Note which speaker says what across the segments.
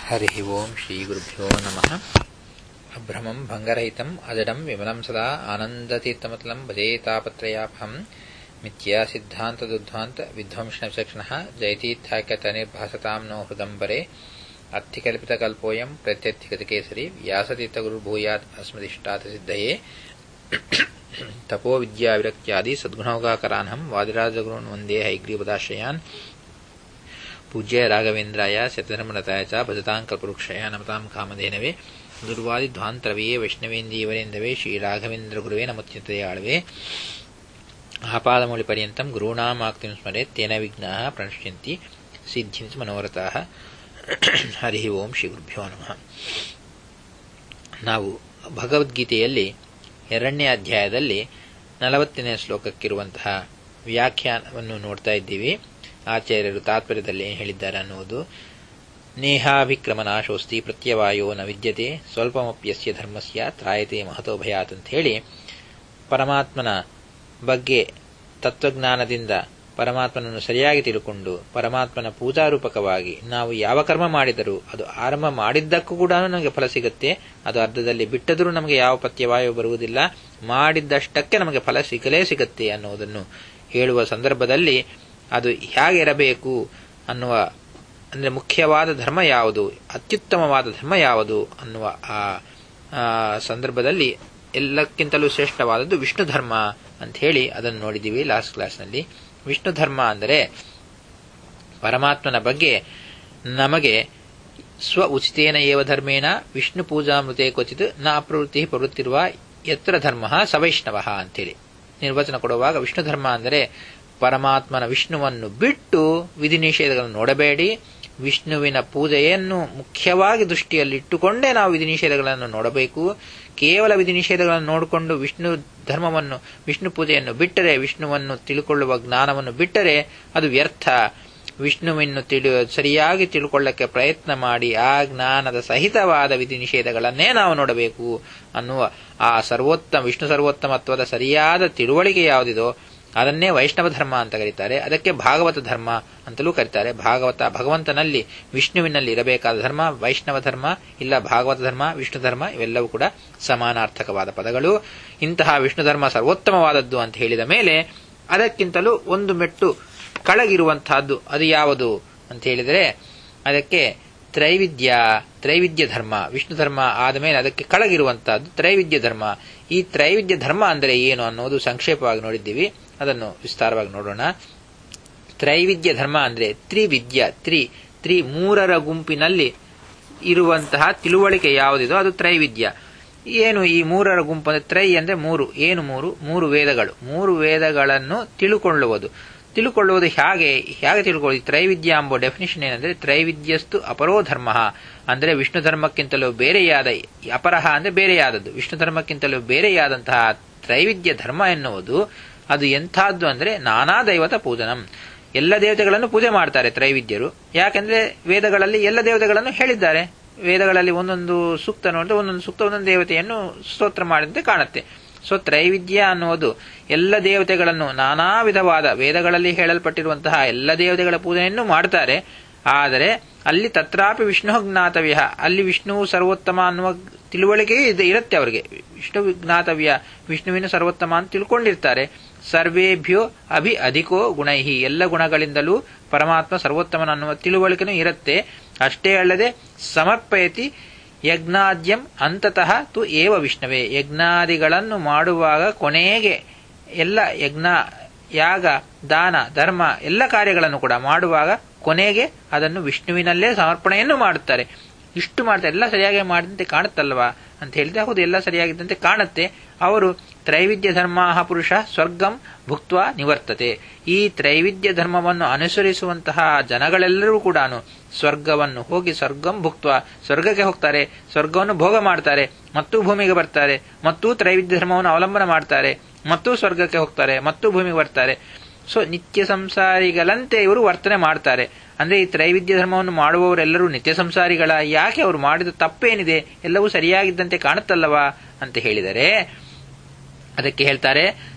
Speaker 1: ಹರಿ ಓಂ ಶ್ರೀ ಗುರುಭ್ಯೋ ನಮಃ. ಅಭ್ರಮಂ ಭಂಗರಹಿತಂ ಅಜಡಂ ವಿಮಲಂ ಸದಾ ಆನಂದತೀರ್ಥಮತಲಂ ಭಜೇ ತಾಪತ್ರಯಾಪಹಂ ಮಿಥ್ಯಾ ಸಿದ್ಧಾಂತದುದ್ಧಾಂತ ವಿಧ್ವಂಸನ ವಿಚಕ್ಷಣಃ ಜಯತೀರ್ಥ್ಯಾಖ್ಯತನಿರ್ಭಾಸತಾಂ ನೋ ಹೃದಂಬರೆ ಅರ್ಥಿಕಲ್ಪಿತಕಲ್ಪೋಯಂ ಪ್ರತ್ಯರ್ಥಿಗತಕೇಸರಿ ವ್ಯಾಸತೀರ್ಥಗುರುರ್ಭೂಯಾತ್ ಅಸ್ಮದಿಷ್ಟಾತ ಸಿದ್ಧಯೇ ತಪೋ ವಿದ್ಯಾವಿರಕ್ತ್ಯಾದಿ ಸದ್ಗುಣೋಗಾಕರಾನ್ಹಂ ವಾದಿರಾಜಗುರುನ್ ವಂದೇ ಹೈಗ್ರೀವದಾಶ್ರಯಾನ್ ಪೂಜ್ಯ ರಾಘವೇಂದ್ರಾಯ ಶತಧರ್ಮರತಾಯ ಚ ಭಜತಾಂ ಕಲ್ಪವೃಕ್ಷಾಯ ನಮತಾಂ ಕಾಮಧೇನವೇ ದುರ್ವಾದಿಧ್ವಾಂತರವೇ ವೈಷ್ಣವೇಂದೀವರೇಂದವೇ ಶ್ರೀರಾಘವೇಂದ್ರ ಗುರುವೇ ನಮೋತ್ಯಂತೆ ಆಳ್ವೆ ಆಪಾದಮೌಳಿಪರ್ಯಂತಂ ಗುರುಣಾಂ ಆಕ್ತಿಂ ಸ್ಮರೇತ್ ತೇನ ವಿಘ್ನಾಃ ಪ್ರಣಶ್ಯಂತಿ ಸಿದ್ಧ್ಯಂತಿ ಮನೋರಥಾಃ. ಹರಿ ಓಂ ಶ್ರೀ ಗುರುಭ್ಯೋ ನಮಃ. ನಾವು ಭಗವದ್ಗೀತೆಯಲ್ಲಿ 2ನೇ ಅಧ್ಯಾಯದಲ್ಲಿ 40ನೇ ಶ್ಲೋಕಕ್ಕಿರುವಂತಹ ವ್ಯಾಖ್ಯಾನವನ್ನು ನೋಡ್ತಾ ಇದ್ದೀವಿ. ಆಚಾರ್ಯರು ತಾತ್ಪರ್ಯದಲ್ಲಿ ಏನು ಹೇಳಿದ್ದಾರೆ ಅನ್ನುವುದು, ನೇಹಾಭಿಕ್ರಮನಾಶೋಸ್ತಿ ಪ್ರತ್ಯವಾಯೋ ನ ವಿದ್ಯತೆ ಸ್ವಲ್ಪಮಪ್ಯಸ್ಯ ಧರ್ಮಸ್ಯ ತ್ರಾಯತೆ ಮಹತೋ ಭಯಾತ್ ಅಂತ ಹೇಳಿ, ಪರಮಾತ್ಮನ ಬಗ್ಗೆ ತತ್ವಜ್ಞಾನದಿಂದ ಪರಮಾತ್ಮನನ್ನು ಸರಿಯಾಗಿ ತಿಳ್ಕೊಂಡು ಪರಮಾತ್ಮನ ಪೂಜಾರೂಪಕವಾಗಿ ನಾವು ಯಾವ ಕರ್ಮ ಮಾಡಿದರೂ ಅದು ಆರಂಭ ಮಾಡಿದ್ದಕ್ಕೂ ಕೂಡ ನಮಗೆ ಫಲ ಸಿಗುತ್ತೆ, ಅದು ಅರ್ಧದಲ್ಲಿ ಬಿಟ್ಟದರೂ ನಮಗೆ ಯಾವ ಪ್ರತ್ಯವಾಯು ಬರುವುದಿಲ್ಲ, ಮಾಡಿದ್ದಷ್ಟಕ್ಕೆ ನಮಗೆ ಫಲ ಸಿಗಲೇ ಸಿಗುತ್ತೆ ಅನ್ನುವುದನ್ನು ಹೇಳುವ ಸಂದರ್ಭದಲ್ಲಿ ಅದು ಹೇಗೆ ಇರಬೇಕು ಅನ್ನುವ, ಅಂದರೆ ಮುಖ್ಯವಾದ ಧರ್ಮ ಯಾವುದು, ಅತ್ಯುತ್ತಮವಾದ ಧರ್ಮ ಯಾವುದು ಅನ್ನುವ ಆ ಸಂದರ್ಭದಲ್ಲಿ ಎಲ್ಲಕ್ಕಿಂತಲೂ ಶ್ರೇಷ್ಠವಾದದ್ದು ವಿಷ್ಣು ಧರ್ಮ ಅಂತ ಹೇಳಿ ಅದನ್ನು ನೋಡಿದ್ದೀವಿ ಲಾಸ್ಟ್ ಕ್ಲಾಸ್ನಲ್ಲಿ. ವಿಷ್ಣು ಧರ್ಮ ಅಂದರೆ ಪರಮಾತ್ಮನ ಬಗ್ಗೆ ನಮಗೆ ಸ್ವ ಉಚಿತೇನ ಏವ ಧರ್ಮೇಣ ವಿಷ್ಣು ಪೂಜಾಮೃತೆ ಕ್ವಚಿತ್ ನ ಅಪ್ರವೃತ್ತಿ ಪ್ರವೃತ್ತಿರುವ ಯತ್ರ ಧರ್ಮ ಸವೈಷ್ಣವ ಅಂತೇಳಿ ನಿರ್ವಚನ ಕೊಡುವಾಗ, ವಿಷ್ಣು ಧರ್ಮ ಅಂದರೆ ಪರಮಾತ್ಮನ ವಿಷ್ಣುವನ್ನು ಬಿಟ್ಟು ವಿಧಿ ನಿಷೇಧಗಳನ್ನು ನೋಡಬೇಡಿ, ವಿಷ್ಣುವಿನ ಪೂಜೆಯನ್ನು ಮುಖ್ಯವಾಗಿ ದೃಷ್ಟಿಯಲ್ಲಿಟ್ಟುಕೊಂಡೇ ನಾವು ವಿಧಿ ನಿಷೇಧಗಳನ್ನು ನೋಡಬೇಕು. ಕೇವಲ ವಿಧಿ ನಿಷೇಧಗಳನ್ನು ನೋಡಿಕೊಂಡು ವಿಷ್ಣು ಧರ್ಮವನ್ನು, ವಿಷ್ಣು ಪೂಜೆಯನ್ನು ಬಿಟ್ಟರೆ, ವಿಷ್ಣುವನ್ನು ತಿಳ್ಕೊಳ್ಳುವ ಜ್ಞಾನವನ್ನು ಬಿಟ್ಟರೆ ಅದು ವ್ಯರ್ಥ. ವಿಷ್ಣುವನ್ನು ಸರಿಯಾಗಿ ತಿಳ್ಕೊಳ್ಳಕ್ಕೆ ಪ್ರಯತ್ನ ಮಾಡಿ ಆ ಜ್ಞಾನದ ಸಹಿತವಾದ ವಿಧಿ ನಿಷೇಧಗಳನ್ನೇ ನಾವು ನೋಡಬೇಕು ಅನ್ನುವ ಆ ವಿಷ್ಣು ಸರ್ವೋತ್ತಮತ್ವದ ಸರಿಯಾದ ತಿಳುವಳಿಕೆ ಯಾವುದಿದೋ ಅದನ್ನೇ ವೈಷ್ಣವ ಧರ್ಮ ಅಂತ ಕರೀತಾರೆ. ಅದಕ್ಕೆ ಭಾಗವತ ಧರ್ಮ ಅಂತಲೂ ಕರೀತಾರೆ. ಭಗವಂತನಲ್ಲಿ ವಿಷ್ಣುವಿನಲ್ಲಿ ಇರಬೇಕಾದ ಧರ್ಮ ವೈಷ್ಣವ ಧರ್ಮ, ಇಲ್ಲ ಭಾಗವತ ಧರ್ಮ, ವಿಷ್ಣು ಧರ್ಮ, ಇವೆಲ್ಲವೂ ಕೂಡ ಸಮಾನಾರ್ಥಕವಾದ ಪದಗಳು. ಇಂತಹ ವಿಷ್ಣು ಧರ್ಮ ಸರ್ವೋತ್ತಮವಾದದ್ದು ಅಂತ ಹೇಳಿದ ಮೇಲೆ ಅದಕ್ಕಿಂತಲೂ ಒಂದು ಮೆಟ್ಟು ಕೆಳಗಿರುವಂತಹದ್ದು ಅದು ಯಾವುದು ಅಂತ ಹೇಳಿದರೆ ಅದಕ್ಕೆ ತ್ರೈವಿಧ್ಯ ಧರ್ಮ. ವಿಷ್ಣು ಧರ್ಮ ಆದ ಮೇಲೆ ಅದಕ್ಕೆ ಕೆಳಗಿರುವಂತಹದ್ದು ತ್ರೈವಿಧ್ಯ ಧರ್ಮ. ಈ ತ್ರೈವಿಧ್ಯ ಧರ್ಮ ಅಂದರೆ ಏನು ಅನ್ನೋದು ಸಂಕ್ಷೇಪವಾಗಿ ನೋಡಿದ್ದೀವಿ, ಅದನ್ನು ವಿಸ್ತಾರವಾಗಿ ನೋಡೋಣ. ತ್ರೈವಿಧ್ಯ ಧರ್ಮ ಅಂದರೆ ತ್ರಿ ಮೂರರ ಗುಂಪಿನಲ್ಲಿ ಇರುವಂತಹ ತಿಳುವಳಿಕೆ ಯಾವುದಿದೋ ಅದು ತ್ರೈವಿಧ್ಯ. ಏನು ಈ ಮೂರರ ಗುಂಪು ಅಂದರೆ ತ್ರೈ ಅಂದರೆ ಮೂರು. ಏನು ಮೂರು ವೇದಗಳು. ಮೂರು ವೇದಗಳನ್ನು ತಿಳುಕೊಳ್ಳುವುದು ಹೇಗೆ ತಿಳ್ಕೊಳ್ಳಿ. ತ್ರೈವಿಧ್ಯ ಎಂಬ ಡೆಫಿನಿಷನ್ ಏನಂದ್ರೆ, ತ್ರೈವಿಧ್ಯಸ್ತು ಅಪರೋ ಧರ್ಮ ಅಂದರೆ ವಿಷ್ಣು ಧರ್ಮಕ್ಕಿಂತಲೂ ಬೇರೆಯಾದ, ಅಪರಹ ಅಂದರೆ ಬೇರೆಯಾದದ್ದು, ವಿಷ್ಣು ಧರ್ಮಕ್ಕಿಂತಲೂ ಬೇರೆಯಾದಂತಹ ತ್ರೈವಿಧ್ಯ ಧರ್ಮ ಎನ್ನುವುದು ಅದು ಎಂಥದ್ದು ಅಂದರೆ ನಾನಾ ದೈವತ ಪೂಜನಂ. ಎಲ್ಲ ದೇವತೆಗಳನ್ನು ಪೂಜೆ ಮಾಡ್ತಾರೆ ತ್ರೈವಿದ್ಯರು. ಯಾಕೆಂದ್ರೆ ವೇದಗಳಲ್ಲಿ ಎಲ್ಲ ದೇವತೆಗಳನ್ನು ಹೇಳಿದ್ದಾರೆ. ವೇದಗಳಲ್ಲಿ ಒಂದೊಂದು ಸೂಕ್ತ ನೋಡಿದ್ರೆ ಒಂದೊಂದು ಸೂಕ್ತ ಒಂದೊಂದು ದೇವತೆಯನ್ನು ಸ್ತೋತ್ರ ಮಾಡಿದಂತೆ ಕಾಣುತ್ತೆ. ಸೊ ತ್ರೈವಿಧ್ಯ ಅನ್ನುವುದು ಎಲ್ಲ ದೇವತೆಗಳನ್ನು ನಾನಾ ವಿಧವಾದ ವೇದಗಳಲ್ಲಿ ಹೇಳಲ್ಪಟ್ಟಿರುವಂತಹ ಎಲ್ಲ ದೇವತೆಗಳ ಪೂಜೆಯನ್ನು ಮಾಡ್ತಾರೆ. ಆದರೆ ಅಲ್ಲಿ ತತ್ರಾಪಿ ವಿಷ್ಣು ಜ್ಞಾತವ್ಯ, ಅಲ್ಲಿ ವಿಷ್ಣು ಸರ್ವೋತ್ತಮ ಅನ್ನುವ ತಿಳುವಳಿಕೆಯೂ ಇರುತ್ತೆ ಅವರಿಗೆ. ವಿಷ್ಣು ಜ್ಞಾತವ್ಯ, ವಿಷ್ಣುವಿನ ಸರ್ವೋತ್ತಮ ಅಂತ ತಿಳ್ಕೊಂಡಿರ್ತಾರೆ. ಸರ್ವೇಭ್ಯೋ ಅಧಿಕೋ ಗುಣೈಹಿ, ಎಲ್ಲ ಗುಣಗಳಿಂದಲೂ ಪರಮಾತ್ಮ ಸರ್ವೋತ್ತಮನ ಅನ್ನುವ ತಿಳುವಳಿಕೆನೂ ಇರುತ್ತೆ. ಅಷ್ಟೇ ಅಲ್ಲದೆ ಸಮರ್ಪಯತಿ ಯಜ್ಞಾದ್ಯಂ ಅಂತತಃ ತು ಏವ ವಿಷ್ಣವೇ, ಯಜ್ಞಾದಿಗಳನ್ನು ಮಾಡುವಾಗ ಕೊನೆಗೆ ಎಲ್ಲ ಯಜ್ಞ, ಯಾಗ, ದಾನ, ಧರ್ಮ ಎಲ್ಲ ಕಾರ್ಯಗಳನ್ನು ಕೂಡ ಮಾಡುವಾಗ ಕೊನೆಗೆ ಅದನ್ನು ವಿಷ್ಣುವಿನಲ್ಲೇ ಸಮರ್ಪಣೆಯನ್ನು ಮಾಡುತ್ತಾರೆ. ಇಷ್ಟು ಮಾಡ್ತಾರೆ. ಎಲ್ಲ ಸರಿಯಾಗಿ ಮಾಡಿದಂತೆ ಕಾಣುತ್ತಲ್ವಾ ಅಂತ ಹೇಳಿದ್ರೆ, ಹೌದು ಎಲ್ಲ ಸರಿಯಾಗಿದ್ದಂತೆ ಕಾಣುತ್ತೆ. ಅವರು ತ್ರೈವಿಧ್ಯ ಧರ್ಮ ಪುರುಷ ಸ್ವರ್ಗಂ ಭುಕ್ತ್ವಾ ನಿವರ್ತತೆ. ಈ ತ್ರೈವಿಧ್ಯ ಧರ್ಮವನ್ನು ಅನುಸರಿಸುವಂತಹ ಜನಗಳೆಲ್ಲರೂ ಕೂಡ ಸ್ವರ್ಗವನ್ನು ಹೋಗಿ ಸ್ವರ್ಗಂ ಭುಕ್ತ್ವಾ, ಸ್ವರ್ಗಕ್ಕೆ ಹೋಗ್ತಾರೆ, ಸ್ವರ್ಗವನ್ನು ಭೋಗ ಮಾಡ್ತಾರೆ, ಮತ್ತೂ ಭೂಮಿಗೆ ಬರ್ತಾರೆ, ಮತ್ತೂ ತ್ರೈವಿಧ್ಯ ಧರ್ಮವನ್ನು ಅವಲಂಬನೆ ಮಾಡ್ತಾರೆ, ಮತ್ತೂ ಸ್ವರ್ಗಕ್ಕೆ ಹೋಗ್ತಾರೆ, ಮತ್ತೂ ಭೂಮಿಗೆ ಬರ್ತಾರೆ. ಸೊ ನಿತ್ಯ ಸಂಸಾರಿಗಳಂತೆ ಇವರು ವರ್ತನೆ ಮಾಡ್ತಾರೆ. ಅಂದ್ರೆ ಈ ತ್ರೈವಿಧ್ಯ ಧರ್ಮವನ್ನು ಮಾಡುವವರೆಲ್ಲರೂ ನಿತ್ಯ ಸಂಸಾರಿಗಳ? ಯಾಕೆ ಅವರು ಮಾಡಿದ ತಪ್ಪೇನಿದೆ? ಎಲ್ಲವೂ ಸರಿಯಾಗಿದ್ದಂತೆ ಕಾಣುತ್ತಲ್ಲವಾ ಅಂತ ಹೇಳಿದರೆ ಅದಕ್ಕೆ ಹೇಳ್ತಾರೆ,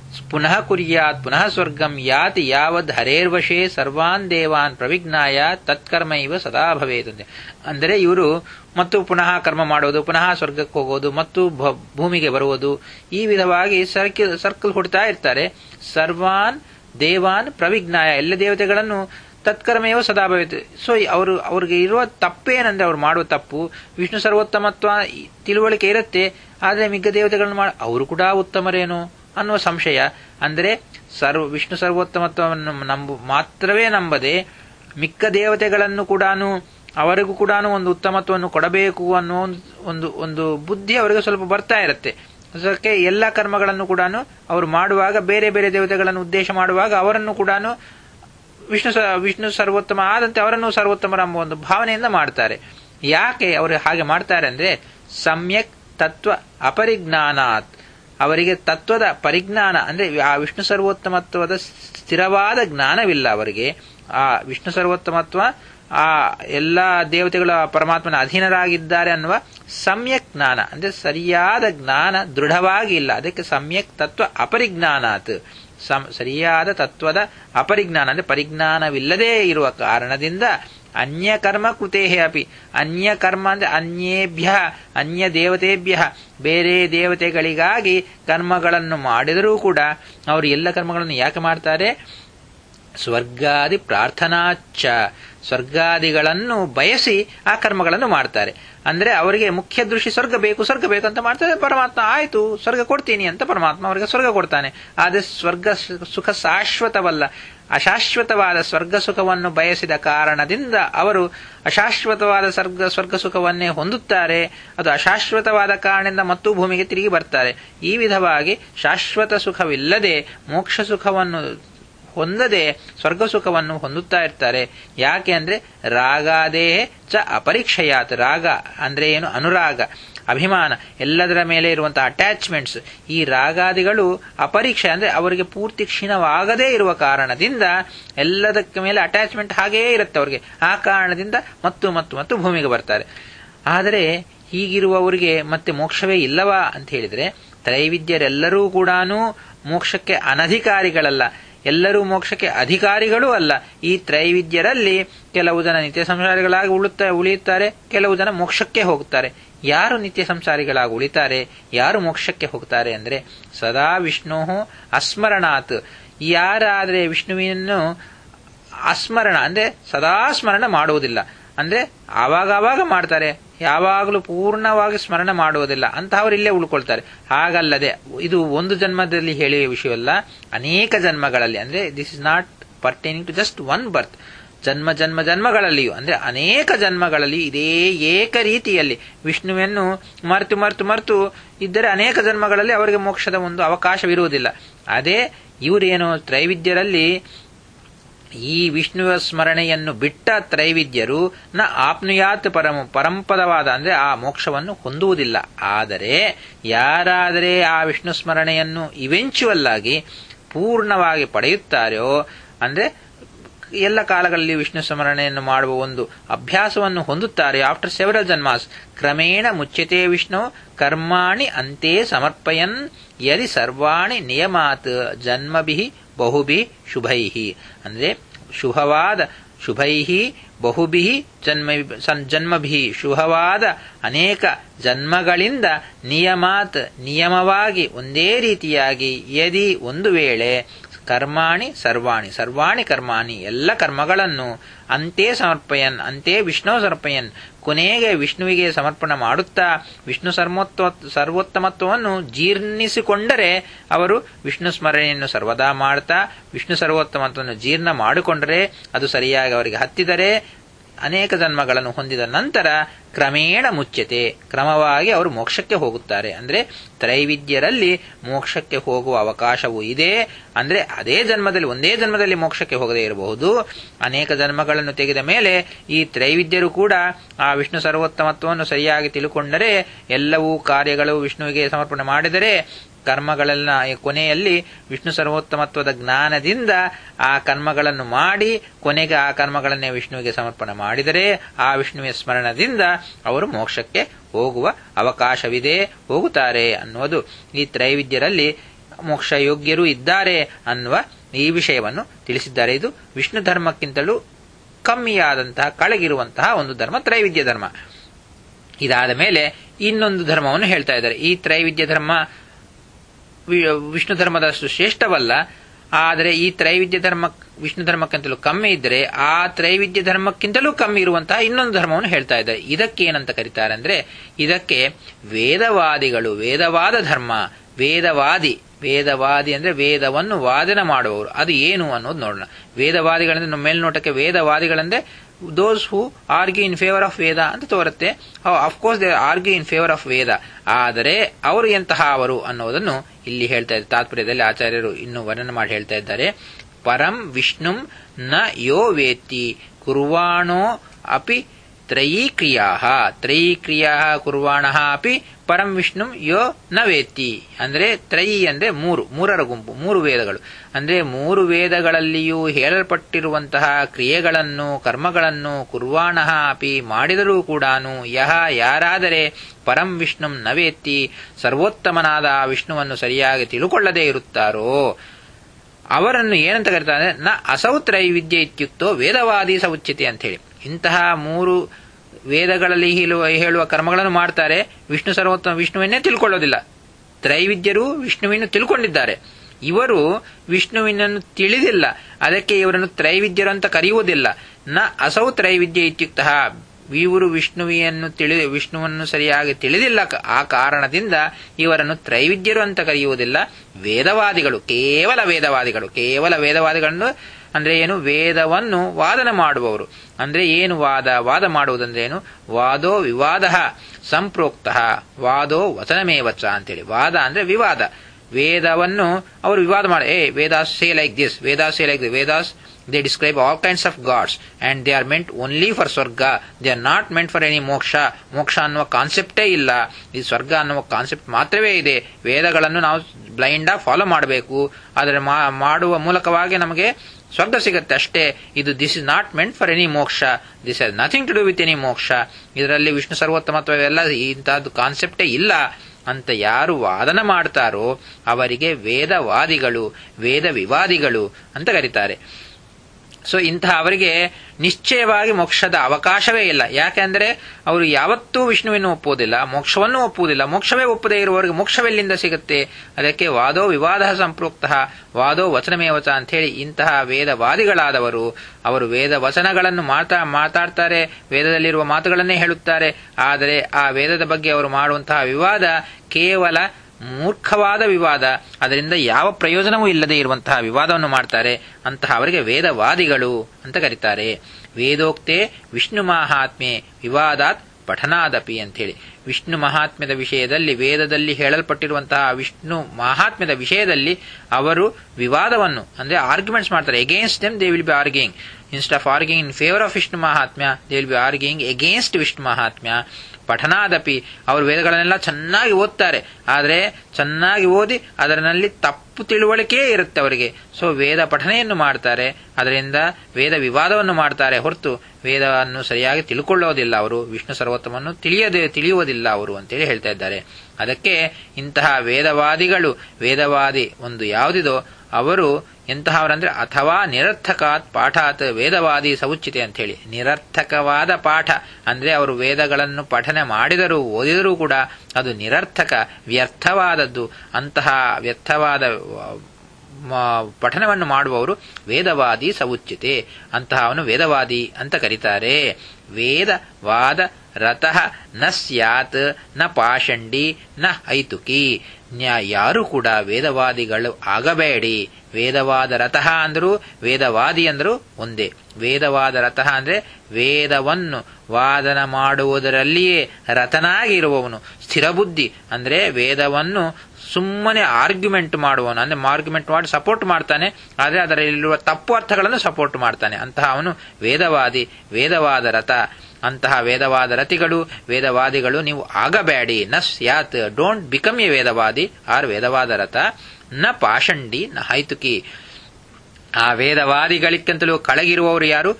Speaker 1: ಪುನಃ ಕುರ್ಯಾತ್ ಪುನಃ ಸ್ವರ್ಗಂ ಯಾತಿ ಯಾವದ್ ಹರೇರ್ವಶೇ ಸರ್ವಾನ್ ದೇವಾನ್ ಪ್ರವಿಜ್ಞಾಯ ತತ್ಕರ್ಮ ಇವ ಸದಾ ಭವೇತ್. ಅಂದರೆ ಇವರು ಮತ್ತು ಪುನಃ ಕರ್ಮ ಮಾಡೋದು, ಪುನಃ ಸ್ವರ್ಗಕ್ಕೆ ಹೋಗೋದು ಮತ್ತು ಭೂಮಿಗೆ ಬರುವುದು, ಈ ವಿಧವಾಗಿ ಸರ್ಕಲ್ ಹೊಡ್ತಾ ಇರ್ತಾರೆ. ಸರ್ವಾನ್ ದೇವಾನ್ ಪ್ರವಿಜ್ಞಾಯ, ಎಲ್ಲ ದೇವತೆಗಳನ್ನು ತತ್ಕರ್ಮೇವ ಸದಾ ಭವೇತ್. ಸೊ ಅವ್ರಿಗೆ ಇರುವ ತಪ್ಪೇನಂದ್ರೆ ಅವ್ರು ಮಾಡುವ ತಪ್ಪು ವಿಷ್ಣು ಸರ್ವೋತ್ತಮತ್ವ ತಿಳುವಳಿಕೆ ಇರುತ್ತೆ, ಆದರೆ ಮಿಕ್ಕ ದೇವತೆಗಳನ್ನು ಅವರು ಕೂಡ ಉತ್ತಮರೇನು ಅನ್ನುವ ಸಂಶಯ. ಅಂದರೆ ವಿಷ್ಣು ಸರ್ವೋತ್ತಮತ್ವವನ್ನು ಮಾತ್ರವೇ ನಂಬದೆ ಮಿಕ್ಕ ದೇವತೆಗಳನ್ನು ಕೂಡ ಅವರಿಗೂ ಕೂಡ ಒಂದು ಉತ್ತಮತ್ವವನ್ನು ಕೊಡಬೇಕು ಅನ್ನೋ ಒಂದು ಬುದ್ಧಿ ಅವರಿಗೆ ಸ್ವಲ್ಪ ಬರ್ತಾ ಇರುತ್ತೆ. ಅದಕ್ಕೆ ಎಲ್ಲ ಕರ್ಮಗಳನ್ನು ಕೂಡ ಅವರು ಮಾಡುವಾಗ ಬೇರೆ ಬೇರೆ ದೇವತೆಗಳನ್ನು ಉದ್ದೇಶ ಮಾಡುವಾಗ ಅವರನ್ನು ಕೂಡ ವಿಷ್ಣು ಸರ್ವೋತ್ತಮ ಆದಂತೆ ಅವರನ್ನು ಸರ್ವೋತ್ತಮರ ಎಂಬ ಒಂದು ಭಾವನೆಯಿಂದ ಮಾಡ್ತಾರೆ. ಯಾಕೆ ಅವರು ಹಾಗೆ ಮಾಡ್ತಾರೆ ಅಂದ್ರೆ ಸಮ್ಯಕ್ ತತ್ವ ಅಪರಿಜ್ಞಾನಾತ್, ಅವರಿಗೆ ತತ್ವದ ಪರಿಜ್ಞಾನ ಅಂದ್ರೆ ಆ ವಿಷ್ಣು ಸರ್ವೋತ್ತಮತ್ವದ ಸ್ಥಿರವಾದ ಜ್ಞಾನವಿಲ್ಲ ಅವರಿಗೆ. ಆ ವಿಷ್ಣು ಸರ್ವೋತ್ತಮತ್ವ ಆ ಎಲ್ಲಾ ದೇವತೆಗಳ ಪರಮಾತ್ಮನ ಅಧೀನರಾಗಿದ್ದಾರೆ ಅನ್ನುವ ಸಮ್ಯಕ್ ಜ್ಞಾನ ಅಂದ್ರೆ ಸರಿಯಾದ ಜ್ಞಾನ ದೃಢವಾಗಿ ಇಲ್ಲ. ಅದಕ್ಕೆ ಸಮ್ಯಕ್ ತತ್ವ ಅಪರಿಜ್ಞಾನಾತ್, ಸರಿಯಾದ ತತ್ವದ ಅಪರಿಜ್ಞಾನ ಅಂದ್ರೆ ಪರಿಜ್ಞಾನವಿಲ್ಲದೇ ಇರುವ ಕಾರಣದಿಂದ ಅನ್ಯ ಕರ್ಮ ಕೃತೇ ಅಪಿ, ಅನ್ಯ ಕರ್ಮ ಅಂದ್ರೆ ಅನ್ಯೇಭ್ಯ ಅನ್ಯ ದೇವತೆಭ್ಯ, ಬೇರೆ ದೇವತೆಗಳಿಗಾಗಿ ಕರ್ಮಗಳನ್ನು ಮಾಡಿದರೂ ಕೂಡ ಅವರು ಎಲ್ಲ ಕರ್ಮಗಳನ್ನು ಯಾಕೆ ಮಾಡ್ತಾರೆ? ಸ್ವರ್ಗಾದಿ ಪ್ರಾರ್ಥನಾಚ್ಚ, ಸ್ವರ್ಗಾದಿಗಳನ್ನು ಬಯಸಿ ಆ ಕರ್ಮಗಳನ್ನು ಮಾಡ್ತಾರೆ. ಅಂದ್ರೆ ಅವರಿಗೆ ಮುಖ್ಯ ದೃಷ್ಟಿ ಸ್ವರ್ಗ ಬೇಕು ಅಂತ ಮಾಡ್ತಾರೆ. ಪರಮಾತ್ಮ ಆಯ್ತು ಸ್ವರ್ಗ ಕೊಡ್ತೀನಿ ಅಂತ ಪರಮಾತ್ಮ ಅವರಿಗೆ ಸ್ವರ್ಗ ಕೊಡ್ತಾನೆ. ಆದರೆ ಸ್ವರ್ಗ ಸುಖ ಶಾಶ್ವತವಲ್ಲ, ಅಶಾಶ್ವತವಾದ ಸ್ವರ್ಗ ಸುಖವನ್ನು ಬಯಸಿದ ಕಾರಣದಿಂದ ಅವರು ಅಶಾಶ್ವತವಾದ ಸ್ವರ್ಗ ಸುಖವನ್ನೇ ಹೊಂದುತ್ತಾರೆ. ಅದು ಅಶಾಶ್ವತವಾದ ಕಾರಣದಿಂದ ಮತ್ತೂ ಭೂಮಿಗೆ ತಿರುಗಿ ಬರ್ತಾರೆ. ಈ ವಿಧವಾಗಿ ಶಾಶ್ವತ ಸುಖವಿಲ್ಲದೆ ಮೋಕ್ಷ ಸುಖವನ್ನು ಹೊಂದದೆ ಸ್ವರ್ಗ ಸುಖವನ್ನು ಹೊಂದುತ್ತಾ ಇರ್ತಾರೆ. ಯಾಕೆ ಅಂದ್ರೆ ರಾಗಾದೇ ಚ ಅಪರೀಕ್ಷಯಾತ್. ರಾಗ ಅಂದ್ರೆ ಏನು? ಅನುರಾಗ, ಅಭಿಮಾನ, ಎಲ್ಲದರ ಮೇಲೆ ಇರುವಂತಹ ಅಟ್ಯಾಚ್ಮೆಂಟ್ಸ್. ಈ ರಾಗಾದಿಗಳು ಅಪರೀಕ್ಷೆ ಅಂದ್ರೆ ಅವರಿಗೆ ಪೂರ್ತಿ ಕ್ಷೀಣವಾಗದೇ ಇರುವ ಕಾರಣದಿಂದ ಎಲ್ಲದಕ್ಕೆ ಮೇಲೆ ಅಟ್ಯಾಚ್ಮೆಂಟ್ ಹಾಗೇ ಇರುತ್ತೆ ಅವರಿಗೆ. ಆ ಕಾರಣದಿಂದ ಮತ್ತು ಭೂಮಿಗೆ ಬರ್ತಾರೆ. ಆದರೆ ಹೀಗಿರುವವರಿಗೆ ಮತ್ತೆ ಮೋಕ್ಷವೇ ಇಲ್ಲವಾ ಅಂತ ಹೇಳಿದ್ರೆ, ತ್ರೈವಿದ್ಯರೆಲ್ಲರೂ ಕೂಡ ಮೋಕ್ಷಕ್ಕೆ ಅನಧಿಕಾರಿಗಳಲ್ಲ, ಎಲ್ಲರೂ ಮೋಕ್ಷಕ್ಕೆ ಅಧಿಕಾರಿಗಳೂ ಅಲ್ಲ. ಈ ತ್ರೈವಿದ್ಯರಲ್ಲಿ ಕೆಲವು ಜನ ನಿತ್ಯ ಸಂಸಾರಿಗಳಾಗಿ ಉಳಿಯುತ್ತಾರೆ, ಕೆಲವು ಜನ ಮೋಕ್ಷಕ್ಕೆ ಹೋಗುತ್ತಾರೆ. ಯಾರು ನಿತ್ಯ ಸಂಸಾರಿಗಳಾಗಿ ಉಳಿತಾರೆ, ಯಾರು ಮೋಕ್ಷಕ್ಕೆ ಹೋಗ್ತಾರೆ ಅಂದ್ರೆ ಸದಾ ವಿಷ್ಣು ಅಸ್ಮರಣಾತ್. ಯಾರಾದ್ರೆ ವಿಷ್ಣುವಿನನ್ನು ಅಸ್ಮರಣ ಅಂದ್ರೆ ಸದಾ ಸ್ಮರಣ ಮಾಡುವುದಿಲ್ಲ, ಅಂದ್ರೆ ಆವಾಗ ಮಾಡ್ತಾರೆ, ಯಾವಾಗಲೂ ಪೂರ್ಣವಾಗಿ ಸ್ಮರಣ ಮಾಡುವುದಿಲ್ಲ, ಅಂತಹವರು ಇಲ್ಲೇ ಉಳ್ಕೊಳ್ತಾರೆ. ಹಾಗಲ್ಲದೆ ಇದು ಒಂದು ಜನ್ಮದಲ್ಲಿ ಹೇಳಿದ ವಿಷಯವಲ್ಲ, ಅನೇಕ ಜನ್ಮಗಳಲ್ಲಿ, ಅಂದ್ರೆ this is not pertaining to just one birth, ಜನ್ಮಗಳಲ್ಲಿಯೂ ಅಂದ್ರೆ ಅನೇಕ ಜನ್ಮಗಳಲ್ಲಿ ಇದೇ ಏಕ ರೀತಿಯಲ್ಲಿ ವಿಷ್ಣುವನ್ನು ಮರೆತು ಇದ್ದರೆ ಅನೇಕ ಜನ್ಮಗಳಲ್ಲಿ ಅವರಿಗೆ ಮೋಕ್ಷದ ಒಂದು ಅವಕಾಶವಿರುವುದಿಲ್ಲ. ಅದೇ ಇವರೇನು ತ್ರೈವಿದ್ಯರಲ್ಲಿ ಈ ವಿಷ್ಣುವ ಸ್ಮರಣೆಯನ್ನು ಬಿಟ್ಟ ತ್ರೈವಿದ್ಯರು ನ ಆಪ್ನುಯಾತ್ ಪರಂಪದವಾದ ಅಂದ್ರೆ ಆ ಮೋಕ್ಷವನ್ನು ಹೊಂದುವುದಿಲ್ಲ. ಆದರೆ ಯಾರಾದರೆ ಆ ವಿಷ್ಣು ಸ್ಮರಣೆಯನ್ನು ಇವೆಂಚುವಲ್ ಆಗಿ ಪೂರ್ಣವಾಗಿ ಪಡೆಯುತ್ತಾರೋ, ಅಂದ್ರೆ ಎಲ್ಲ ಕಾಲಗಳಲ್ಲಿ ವಿಷ್ಣು ಸ್ಮರಣೆಯನ್ನು ಮಾಡುವ ಒಂದು ಅಭ್ಯಾಸವನ್ನು ಹೊಂದುತ್ತಾರೆ, ಆಫ್ಟರ್ ಸೆವೆರಲ್ ಜನ್ಮಾಸ್ ಕ್ರಮೇಣ ಮುಚ್ಯತೆ ವಿಷ್ಣು ಕರ್ಮಾಣಿ ಅಂತೆ ಸಮರ್ಪಯನ್ ಯದಿ ಸರ್ವಾಣಿ ನಿಯಮಾತ್ ಜನ್ಮಭಿ ಬಹುಭಿ ಶುಭೈಹಿ. ಅಂದ್ರೆ ಶುಭವಾದ ಶುಭೈಹಿ ಬಹುಭಿ ಜನ್ಮಭಿ, ಶುಭವಾದ ಅನೇಕ ಜನ್ಮಗಳಿಂದ ನಿಯಮಾತ್ ನಿಯಮವಾಗಿ ಒಂದೇ ರೀತಿಯಾಗಿ ಯದಿ ಒಂದು ವೇಳೆ ಕರ್ಮಾಣಿ ಸರ್ವಾಣಿ ಕರ್ಮಾಣಿ ಎಲ್ಲ ಕರ್ಮಗಳನ್ನು ಅಂತೆ ಸಮರ್ಪಯನ್ ಅಂತೆ ವಿಷ್ಣು ಸಮರ್ಪಯನ್ ಕೊನೆಗೆ ವಿಷ್ಣುವಿಗೆ ಸಮರ್ಪಣೆ ಮಾಡುತ್ತಾ ವಿಷ್ಣು ಸರ್ವೋತ್ತಮತ್ವವನ್ನು ಜೀರ್ಣಿಸಿಕೊಂಡರೆ, ಅವರು ವಿಷ್ಣು ಸ್ಮರಣೆಯನ್ನು ಸರ್ವದಾ ಮಾಡ್ತಾ ವಿಷ್ಣು ಸರ್ವೋತ್ತಮತ್ವವನ್ನು ಜೀರ್ಣ ಮಾಡಿಕೊಂಡರೆ, ಅದು ಸರಿಯಾಗಿ ಅವರಿಗೆ ಹತ್ತಿದರೆ ಅನೇಕ ಜನ್ಮಗಳನ್ನು ಹೊಂದಿದ ನಂತರ ಕ್ರಮೇಣ ಮುಚ್ಯತೆ, ಕ್ರಮವಾಗಿ ಅವರು ಮೋಕ್ಷಕ್ಕೆ ಹೋಗುತ್ತಾರೆ. ಅಂದ್ರೆ ತ್ರೈವಿದ್ಯರಲ್ಲಿ ಮೋಕ್ಷಕ್ಕೆ ಹೋಗುವ ಅವಕಾಶವೂ ಇದೆ. ಅಂದ್ರೆ ಅದೇ ಜನ್ಮದಲ್ಲಿ ಒಂದೇ ಜನ್ಮದಲ್ಲಿ ಮೋಕ್ಷಕ್ಕೆ ಹೋಗದೇ ಇರಬಹುದು. ಅನೇಕ ಜನ್ಮಗಳನ್ನು ತೆಗೆದ ಮೇಲೆ ಈ ತ್ರೈವಿದ್ಯರು ಕೂಡ ಆ ವಿಷ್ಣು ಸರ್ವೋತ್ತಮತ್ವವನ್ನು ಸರಿಯಾಗಿ ತಿಳ್ಕೊಂಡರೆ, ಎಲ್ಲವೂ ಕಾರ್ಯಗಳು ವಿಷ್ಣುವಿಗೆ ಸಮರ್ಪಣೆ ಮಾಡಿದರೆ, ಕರ್ಮಗಳೆಲ್ಲ ಕೊನೆಯಲ್ಲಿ ವಿಷ್ಣು ಸರ್ವೋತ್ತಮತ್ವದ ಜ್ಞಾನದಿಂದ ಆ ಕರ್ಮಗಳನ್ನು ಮಾಡಿ ಕೊನೆಗೆ ಆ ಕರ್ಮಗಳನ್ನೇ ವಿಷ್ಣುವಿಗೆ ಸಮರ್ಪಣೆ ಮಾಡಿದರೆ ಆ ವಿಷ್ಣುವಿನ ಸ್ಮರಣದಿಂದ ಅವರು ಮೋಕ್ಷಕ್ಕೆ ಹೋಗುವ ಅವಕಾಶವಿದೆ, ಹೋಗುತ್ತಾರೆ ಅನ್ನೋದು ಈ ತ್ರೈವಿದ್ಯರಲ್ಲಿ ಮೋಕ್ಷ ಯೋಗ್ಯರು ಇದ್ದಾರೆ ಅನ್ನುವ ಈ ವಿಷಯವನ್ನು ತಿಳಿಸಿದ್ದಾರೆ. ಇದು ವಿಷ್ಣು ಧರ್ಮಕ್ಕಿಂತಲೂ ಕಮ್ಮಿಯಾದಂತಹ ಕೆಳಗಿರುವಂತಹ ಒಂದು ಧರ್ಮ ತ್ರೈವಿಧ್ಯ ಧರ್ಮ. ಇದಾದ ಮೇಲೆ ಇನ್ನೊಂದು ಧರ್ಮವನ್ನು ಹೇಳ್ತಾ ಇದ್ದಾರೆ. ಈ ತ್ರೈವಿಧ್ಯ ಧರ್ಮ ವಿಷ್ಣು ಧರ್ಮದಷ್ಟು ಶ್ರೇಷ್ಠವಲ್ಲ, ಆದರೆ ಈ ತ್ರೈವಿಧ್ಯ ಧರ್ಮ ವಿಷ್ಣು ಧರ್ಮಕ್ಕಿಂತಲೂ ಕಮ್ಮಿ ಇದ್ದರೆ ಆ ತ್ರೈವಿಧ್ಯ ಧರ್ಮಕ್ಕಿಂತಲೂ ಕಮ್ಮಿ ಇರುವಂತಹ ಇನ್ನೊಂದು ಧರ್ಮವನ್ನು ಹೇಳ್ತಾ ಇದ್ದಾರೆ. ಇದಕ್ಕೆ ಏನಂತ ಕರೀತಾರೆ ಅಂದ್ರೆ, ಇದಕ್ಕೆ ವೇದವಾದಿಗಳು, ವೇದವಾದ ಧರ್ಮ, ವೇದವಾದಿ ಅಂದ್ರೆ ವೇದವನ್ನು ವಾದನ ಮಾಡುವವರು. ಅದು ಏನು ಅನ್ನೋದು ನೋಡೋಣ. ವೇದವಾದಿಗಳಂದ್ರೆ ನಮ್ಮ ಮೇಲ್ನೋಟಕ್ಕೆ ವೇದವಾದಿಗಳಂದ್ರೆ those who argue in favour of Veda ಅಂತ ತೋರುತ್ತೆ. Of course they argue in favour of Veda. ಆದರೆ ಅವರು ಎಂತಹ ಅವರು ಅನ್ನೋದನ್ನು ಇಲ್ಲಿ ಹೇಳ್ತಾ ಇದ್ದಾರೆ. ತಾತ್ಪರ್ಯದಲ್ಲಿ ಆಚಾರ್ಯರು ಇನ್ನೂ ವರ್ಣನೆ ಮಾಡಿ ಹೇಳ್ತಾ ಇದ್ದಾರೆ. ಪರಂ ವಿಷ್ಣುಂ ನ ಯೋ ವೇತ್ತಿ ಕುರ್ವಾಣೋ ಅಪಿ ತ್ರಯೀಕ್ರಿಯಾ ಕುರ್ವಾಣಃ ಅಪಿ ಪರಂ ವಿಷ್ಣುಂ ಯೋ ನ ವೇತ್ತಿ. ಅಂದ್ರೆ ತ್ರಯಿ ಅಂದ್ರೆ ಮೂರರ ಗುಂಪು, ಮೂರು ವೇದಗಳು. ಅಂದ್ರೆ ಮೂರು ವೇದಗಳಲ್ಲಿಯೂ ಹೇಳಲ್ಪಟ್ಟಿರುವಂತಹ ಕ್ರಿಯೆಗಳನ್ನು, ಕರ್ಮಗಳನ್ನು ಕುರ್ವಾಣಃ ಅಪಿ ಮಾಡಿದರೂ ಕೂಡ ಯಾರಾದರೆ ಪರಂ ವಿಷ್ಣುಂ ನ ವೇತ್ತಿ ಸರ್ವೋತ್ತಮನಾದ ವಿಷ್ಣುವನ್ನು ಸರಿಯಾಗಿ ತಿಳುಕೊಳ್ಳದೇ ಇರುತ್ತಾರೋ ಅವರನ್ನು ಏನಂತ ಕರೀತಾರೆ? ನ ಅಸೌ ತ್ರೈವಿದ್ಯೆ ಇತ್ಯುಕ್ತೋ ವೇದವಾದಿ ಸ ಉಚ್ಯತೆ ಅಂತ ಹೇಳಿ. ಇಂತಹ ಮೂರು ವೇದಗಳಲ್ಲಿ ಹೇಳುವ ಕರ್ಮಗಳನ್ನು ಮಾಡ್ತಾರೆ, ವಿಷ್ಣು ಸರ್ವೋತ್ತಮ ವಿಷ್ಣುವನ್ನೇ ತಿಳ್ಕೊಳ್ಳೋದಿಲ್ಲ. ತ್ರೈವಿದ್ಯರು ವಿಷ್ಣುವಿನ ತಿಳ್ಕೊಂಡಿದ್ದಾರೆ, ಇವರು ವಿಷ್ಣುವಿನನ್ನು ತಿಳಿದಿಲ್ಲ, ಅದಕ್ಕೆ ಇವರನ್ನು ತ್ರೈವಿದ್ಯರು ಅಂತ ಕರೆಯುವುದಿಲ್ಲ. ನ ಅಸೌ ತ್ರೈವಿದ್ಯೆ ಇತ್ಯುಕ್ತ, ಇವರು ವಿಷ್ಣುವನ್ನು ಸರಿಯಾಗಿ ತಿಳಿದಿಲ್ಲ, ಆ ಕಾರಣದಿಂದ ಇವರನ್ನು ತ್ರೈವಿದ್ಯರು ಅಂತ ಕರೆಯುವುದಿಲ್ಲ. ವೇದವಾದಿಗಳು, ಕೇವಲ ವೇದವಾದಿಗಳನ್ನು ಅಂದ್ರೆ ಏನು? ವೇದವನ್ನು ವಾದನ ಮಾಡುವವರು. ಅಂದ್ರೆ ಏನು ವಾದ ಮಾಡುವುದಂದ್ರೆ ಏನು? ವಾದೋ ವಿವಾದ ಸಂಪ್ರೋಕ್ತ ವಾದೋ ವಚನಮೇವಚ ಅಂತೇಳಿ. ವಾದ ಅಂದ್ರೆ ವಿವಾದ. ವೇದವನ್ನು ಅವರು ವಿವಾದ ಮಾಡಿ, Vedas say like this, Vedas they describe all kinds of gods and they are meant only for ಸ್ವರ್ಗ, they are not meant for any ಮೋಕ್ಷ ಅನ್ನುವ ಕಾನ್ಸೆಪ್ಟೇ ಇಲ್ಲ, ಈ ಸ್ವರ್ಗ ಅನ್ನುವ ಕಾನ್ಸೆಪ್ಟ್ ಮಾತ್ರವೇ ಇದೆ. ವೇದಗಳನ್ನು ನಾವು ಬ್ಲೈಂಡ್ ಆಗಿ ಫಾಲೋ ಮಾಡಬೇಕು, ಆದರೆ ಮಾಡುವ ಮೂಲಕವಾಗಿ ನಮಗೆ ಸ್ವರ್ಗ ಸಿಗುತ್ತೆ ಅಷ್ಟೇ. ಇದು this is not meant for any moksha, this has nothing to do with any moksha, ಇದರಲ್ಲಿ ವಿಷ್ಣು ಸರ್ವೋತ್ತಮತ್ವ ಎಲ್ಲ ಇಂತಹದ್ದು ಕಾನ್ಸೆಪ್ಟೇ ಇಲ್ಲ ಅಂತ ಯಾರು ವಾದನ ಮಾಡ್ತಾರೋ ಅವರಿಗೆ ವೇದವಾದಿಗಳು, ವೇದ ವಿವಾದಿಗಳು ಅಂತ ಕರೀತಾರೆ. ಸೊ ಇಂತಹ ಅವರಿಗೆ ನಿಶ್ಚಯವಾಗಿ ಮೋಕ್ಷದ ಅವಕಾಶವೇ ಇಲ್ಲ. ಯಾಕೆಂದ್ರೆ ಅವರು ಯಾವತ್ತೂ ವಿಷ್ಣುವನ್ನು ಒಪ್ಪುವುದಿಲ್ಲ, ಮೋಕ್ಷವನ್ನು ಒಪ್ಪುವುದಿಲ್ಲ. ಮೋಕ್ಷವೇ ಒಪ್ಪದೇ ಇರುವವರಿಗೆ ಮೋಕ್ಷವೆಲ್ಲಿಂದ ಸಿಗುತ್ತೆ? ಅದಕ್ಕೆ ವಾದೋ ವಿವಾದ ಸಂಪ್ರೋಕ್ತ ವಾದೋ ವಚನಮೇವಚ ಅಂತ ಹೇಳಿ ಇಂತಹ ವೇದವಾದಿಗಳಾದವರು ಅವರು ವೇದ ವಚನಗಳನ್ನು ಮಾತಾಡ್ತಾರೆ, ವೇದದಲ್ಲಿರುವ ಮಾತುಗಳನ್ನೇ ಹೇಳುತ್ತಾರೆ. ಆದರೆ ಆ ವೇದದ ಬಗ್ಗೆ ಅವರು ಮಾಡುವಂತಹ ವಿವಾದ ಕೇವಲ ಮೂರ್ಖವಾದ ವಿವಾದ, ಅದರಿಂದ ಯಾವ ಪ್ರಯೋಜನವೂ ಇಲ್ಲದೆ ಇರುವಂತಹ ವಿವಾದವನ್ನು ಮಾಡ್ತಾರೆ. ಅಂತಹ ಅವರಿಗೆ ವೇದವಾದಿಗಳು ಅಂತ ಕರೀತಾರೆ. ವೇದೋಕ್ತೆ ವಿಷ್ಣು ಮಹಾತ್ಮೆ ವಿವಾದಾತ್ ಪಠನಾದಪಿ ಅಂತ ಹೇಳಿ. ವಿಷ್ಣು ಮಹಾತ್ಮ್ಯದ ವಿಷಯದಲ್ಲಿ, ವೇದದಲ್ಲಿ ಹೇಳಲ್ಪಟ್ಟಿರುವಂತಹ ವಿಷ್ಣು ಮಹಾತ್ಮ್ಯದ ವಿಷಯದಲ್ಲಿ ಅವರು ವಿವಾದವನ್ನು ಅಂದ್ರೆ ಆರ್ಗ್ಯುಮೆಂಟ್ಸ್ ಮಾಡ್ತಾರೆ. Against them they will be arguing. Instead of arguing in favour of Vishnu mahatmya, they will be arguing against Vishnu mahatmya. ಪಠನಾದಪಿ, ಅವರು ವೇದಗಳನ್ನೆಲ್ಲ ಚೆನ್ನಾಗಿ ಓದ್ತಾರೆ, ಆದರೆ ಚೆನ್ನಾಗಿ ಓದಿ ಅದರಲ್ಲಿ ತಪ್ಪು ತಿಳುವಳಿಕೆ ಇರುತ್ತೆ ಅವರಿಗೆ. ಸೊ ವೇದ ಪಠನೆಯನ್ನು ಮಾಡ್ತಾರೆ, ಅದರಿಂದ ವೇದ ವಿವಾದವನ್ನು ಮಾಡ್ತಾರೆ ಹೊರತು ವೇದವನ್ನು ಸರಿಯಾಗಿ ತಿಳ್ಕೊಳ್ಳೋದಿಲ್ಲ. ಅವರು ವಿಷ್ಣು ಸರ್ವೋತ್ತಮವನ್ನು ತಿಳಿಯುವುದಿಲ್ಲ ಅವರು ಅಂತೇಳಿ ಹೇಳ್ತಾ ಇದ್ದಾರೆ. ಅದಕ್ಕೆ ಇಂತಹ ವೇದವಾದಿ ಒಂದು ಯಾವುದಿದೋ ಅವರು ಎಂತಹವರಂದ್ರೆ ಅಥವಾ ನಿರರ್ಥಕಾತ್ ಪಾಠಾತ್ ವೇದವಾದಿ ಸವುಚ್ಚಿತೆ ಅಂತ ಹೇಳಿ. ನಿರರ್ಥಕವಾದ ಪಾಠ ಅಂದ್ರೆ ಅವರು ವೇದಗಳನ್ನು ಪಠನೆ ಮಾಡಿದರೂ ಓದಿದರೂ ಕೂಡ ಅದು ನಿರರ್ಥಕ, ವ್ಯರ್ಥವಾದದ್ದು. ಅಂತಹ ವ್ಯರ್ಥವಾದ ಪಠನವನ್ನು ಮಾಡುವವರು ವೇದವಾದಿ ಸವುಚ್ಯತೆ, ಅಂತಹವನು ವೇದವಾದಿ ಅಂತ ಕರೀತಾರೆ. ವೇದವಾದ ರತಃ ನ ಸ್ಯಾತ್ ನ ಪಾಷಂಡಿ ನ ಐತುಕಿ. ಯಾರು ಕೂಡ ವೇದವಾದಿಗಳು ಆಗಬೇಡಿ. ವೇದವಾದ ರತಃ ಅಂದರೂ ವೇದವಾದಿ ಅಂದರೂ ಒಂದೇ. ವೇದವಾದ ರತಃ ಅಂದ್ರೆ ವೇದವನ್ನು ವಾದನ ಮಾಡುವುದರಲ್ಲಿಯೇ ರತನಾಗಿರುವವನು, ಸ್ಥಿರಬುದ್ಧಿ ಅಂದ್ರೆ ವೇದವನ್ನು ಸುಮ್ಮನೆ ಆರ್ಗ್ಯುಮೆಂಟ್ ಮಾಡುವವನು, ಅಂದ್ರೆ ಆರ್ಗ್ಯುಮೆಂಟ್ ಮಾಡಿ ಸಪೋರ್ಟ್ ಮಾಡ್ತಾನೆ, ಆದರೆ ಅದರಲ್ಲಿರುವ ತಪ್ಪು ಅರ್ಥಗಳನ್ನು ಸಪೋರ್ಟ್ ಮಾಡ್ತಾನೆ. ಅಂತಹ ಅವನು ವೇದವಾದಿ, ವೇದವಾದ ರಥ. ಅಂತಹ ವೇದವಾದ ರತಿಗಳು, ವೇದವಾದಿಗಳು ನೀವು ಆಗಬೇಡಿ. ನ ಸ್ಯಾತ್, don't become a vedavadi or ವೇದವಾದ ರಥ. ನ ಪಾಷಂಡಿ ನ ಹೈತುಕಿ. ಆ ವೇದವಾದಿಗಳಿಗಿಂತಲೂ ಕೆಳಗಿರುವವರು ಯಾರು?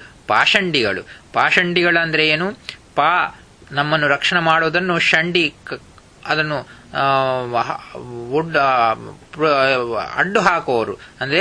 Speaker 1: ಪಾಷಂಡಿಗಳು. ಪಾಷಂಡಿಗಳು ಅಂದ್ರೆ ಏನು? ನಮ್ಮನ್ನು ರಕ್ಷಣೆ ಮಾಡುವುದನ್ನು ಶಂಡಿ ಅದನ್ನು ಅಡ್ಡು ಹಾಕುವವರು, ಅಂದ್ರೆ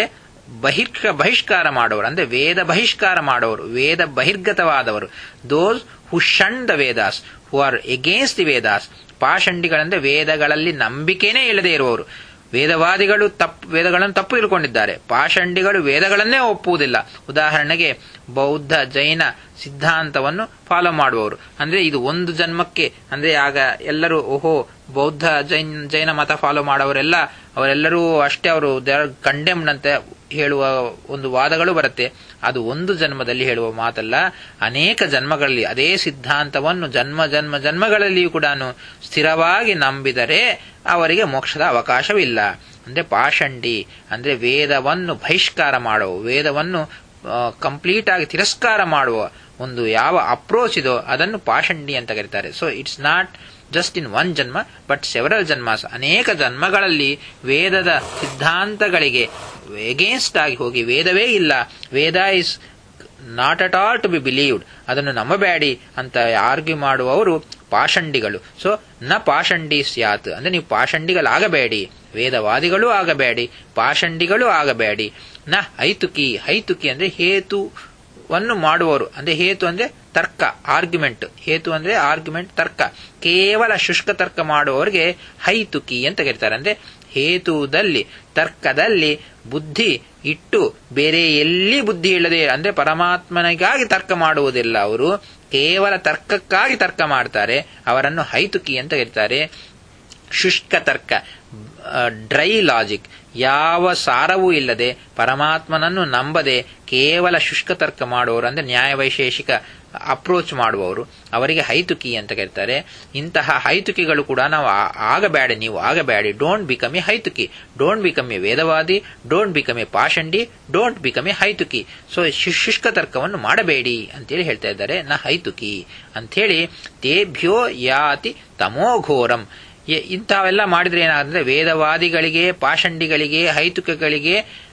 Speaker 1: ಬಹಿಷ್ಕಾರ ಮಾಡೋರು, ಅಂದ್ರೆ ವೇದ ಬಹಿಷ್ಕಾರ ಮಾಡೋರು, ವೇದ ಬಹಿರ್ಗತವಾದವರು. Those who shun the Vedas, who are against the Vedas. ಪಾಷಂಡಿಗಳಂದ್ರೆ ವೇದಗಳಲ್ಲಿ ನಂಬಿಕೆನೇ ಇಲ್ಲದೆ ಇರುವವರು. ವೇದವಾದಿಗಳು ವೇದಗಳನ್ನು ತಪ್ಪು ತಿಳ್ಕೊಂಡಿದ್ದಾರೆ. ಪಾಷಂಡಿಗಳು ವೇದಗಳನ್ನೇ ಒಪ್ಪುವುದಿಲ್ಲ. ಉದಾಹರಣೆಗೆ ಬೌದ್ಧ ಜೈನ ಸಿದ್ಧಾಂತವನ್ನು ಫಾಲೋ ಮಾಡುವವರು. ಅಂದ್ರೆ ಇದು ಒಂದು ಜನ್ಮಕ್ಕೆ, ಅಂದ್ರೆ ಆಗ ಎಲ್ಲರೂ ಓಹೋ ಬೌದ್ಧ ಜೈನ ಮತ ಫಾಲೋ ಅವರೆಲ್ಲರೂ ಅಷ್ಟೇ, ಅವರು ಕಂಡೆಮ್ಡ್ ಅಂತ ಹೇಳುವ ಒಂದು ವಾದಗಳು ಬರುತ್ತೆ. ಅದು ಒಂದು ಜನ್ಮದಲ್ಲಿ ಹೇಳುವ ಮಾತಲ್ಲ. ಅನೇಕ ಜನ್ಮಗಳಲ್ಲಿ ಅದೇ ಸಿದ್ಧಾಂತವನ್ನು ಜನ್ಮಗಳಲ್ಲಿಯೂ ಕೂಡ ಸ್ಥಿರವಾಗಿ ನಂಬಿದರೆ ಅವರಿಗೆ ಮೋಕ್ಷದ ಅವಕಾಶವಿಲ್ಲ. ಅಂದ್ರೆ ಪಾಷಂಡಿ ಅಂದ್ರೆ ವೇದವನ್ನು ಬಹಿಷ್ಕಾರ ಮಾಡುವ, ವೇದವನ್ನು ಕಂಪ್ಲೀಟ್ ಆಗಿ ತಿರಸ್ಕಾರ ಮಾಡುವ ಒಂದು ಯಾವ ಅಪ್ರೋಚ್ ಇದೋ ಅದನ್ನು ಪಾಷಂಡಿ ಅಂತ ಕರೀತಾರೆ. So it's not just in one janma but several janmas. ಅನೇಕ ಜನ್ಮಗಳಲ್ಲಿ ವೇದದ ಸಿದ್ಧಾಂತಗಳಿಗೆ ಎಗೇನ್ಸ್ಟ್ ಆಗಿ ಹೋಗಿ ವೇದವೇ ಇಲ್ಲ, Veda is not at all to be believed, ಅದನ್ನು ನಂಬಬೇಡಿ ಅಂತ ಆರ್ಗ್ಯೂ ಮಾಡುವವರು ಪಾಷಂಡಿಗಳು. ಸೊ ನ ಪಾಷಂಡಿ ಸ್ಯಾತ್ ಅಂದ್ರೆ ನೀವು ಪಾಷಂಡಿಗಳಾಗಬೇಡಿ, ವೇದವಾದಿಗಳೂ ಆಗಬೇಡಿ, ಪಾಷಂಡಿಗಳೂ ಆಗಬೇಡಿ. ನ ಹೈತುಕಿ ಅಂದ್ರೆ ಹೇತುವನ್ನು ಮಾಡುವವರು, ಅಂದ್ರೆ ಹೇತು ಅಂದ್ರೆ ತರ್ಕ, ಆರ್ಗ್ಯುಮೆಂಟ್. ಹೇತು ಅಂದ್ರೆ ಆರ್ಗ್ಯುಮೆಂಟ್, ತರ್ಕ. ಕೇವಲ ಶುಷ್ಕ ತರ್ಕ ಮಾಡುವವರಿಗೆ ಹೈತುಕಿ ಅಂತ ಕರೀತಾರೆ. ಅಂದ್ರೆ ಹೇತುದಲ್ಲಿ, ತರ್ಕದಲ್ಲಿ ಬುದ್ಧಿ ಇಟ್ಟು ಬೇರೆ ಎಲ್ಲಿ ಬುದ್ಧಿ ಇಲ್ಲದೆ, ಅಂದ್ರೆ ಪರಮಾತ್ಮನಿಗಾಗಿ ತರ್ಕ ಮಾಡುವುದಿಲ್ಲ. ಅವರು ಕೇವಲ ತರ್ಕಕ್ಕಾಗಿ ತರ್ಕ ಮಾಡ್ತಾರೆ, ಅವರನ್ನು ಹೈತುಕಿ ಅಂತ ಕರೀತಾರೆ. ಶುಷ್ಕ ತರ್ಕ, ಡ್ರೈ ಲಾಜಿಕ್, ಯಾವ ಸಾರವೂ ಇಲ್ಲದೆ ಪರಮಾತ್ಮನನ್ನು ನಂಬದೆ ಕೇವಲ ಶುಷ್ಕ ತರ್ಕ ಮಾಡುವವರು, ಅಂದ್ರೆ ನ್ಯಾಯ ವೈಶೇಷಿಕ ಅಪ್ರೋಚ್ ಮಾಡುವವರು, ಅವರಿಗೆ ಹೈತುಕಿ ಅಂತ ಕರೀತಾರೆ. ಇಂತಹ ಹೈತುಕಿಗಳು ಕೂಡ ನಾವು ನೀವು ಆಗಬೇಡಿ. Don't become a haituki, don't become a vedavadi, don't become a pashandi, don't become a haituki. So ಶುಷ್ಕ ತರ್ಕವನ್ನು ಮಾಡಬೇಡಿ ಅಂತೇಳಿ ಹೇಳ್ತಾ ಇದ್ದಾರೆ. ನ ಹೈತುಕಿ ಅಂಥೇಳಿ ತೇಭ್ಯೋ ಯಾತಿ ತಮೋಘೋರಂ. ಇಂಥವೆಲ್ಲ ಮಾಡಿದ್ರೆ ಏನಾಗುತ್ತೆ, ವೇದವಾದಿಗಳಿಗೆ, ಪಾಷಂಡಿಗಳಿಗೆ, ಹೈತುಕಗಳಿಗೆ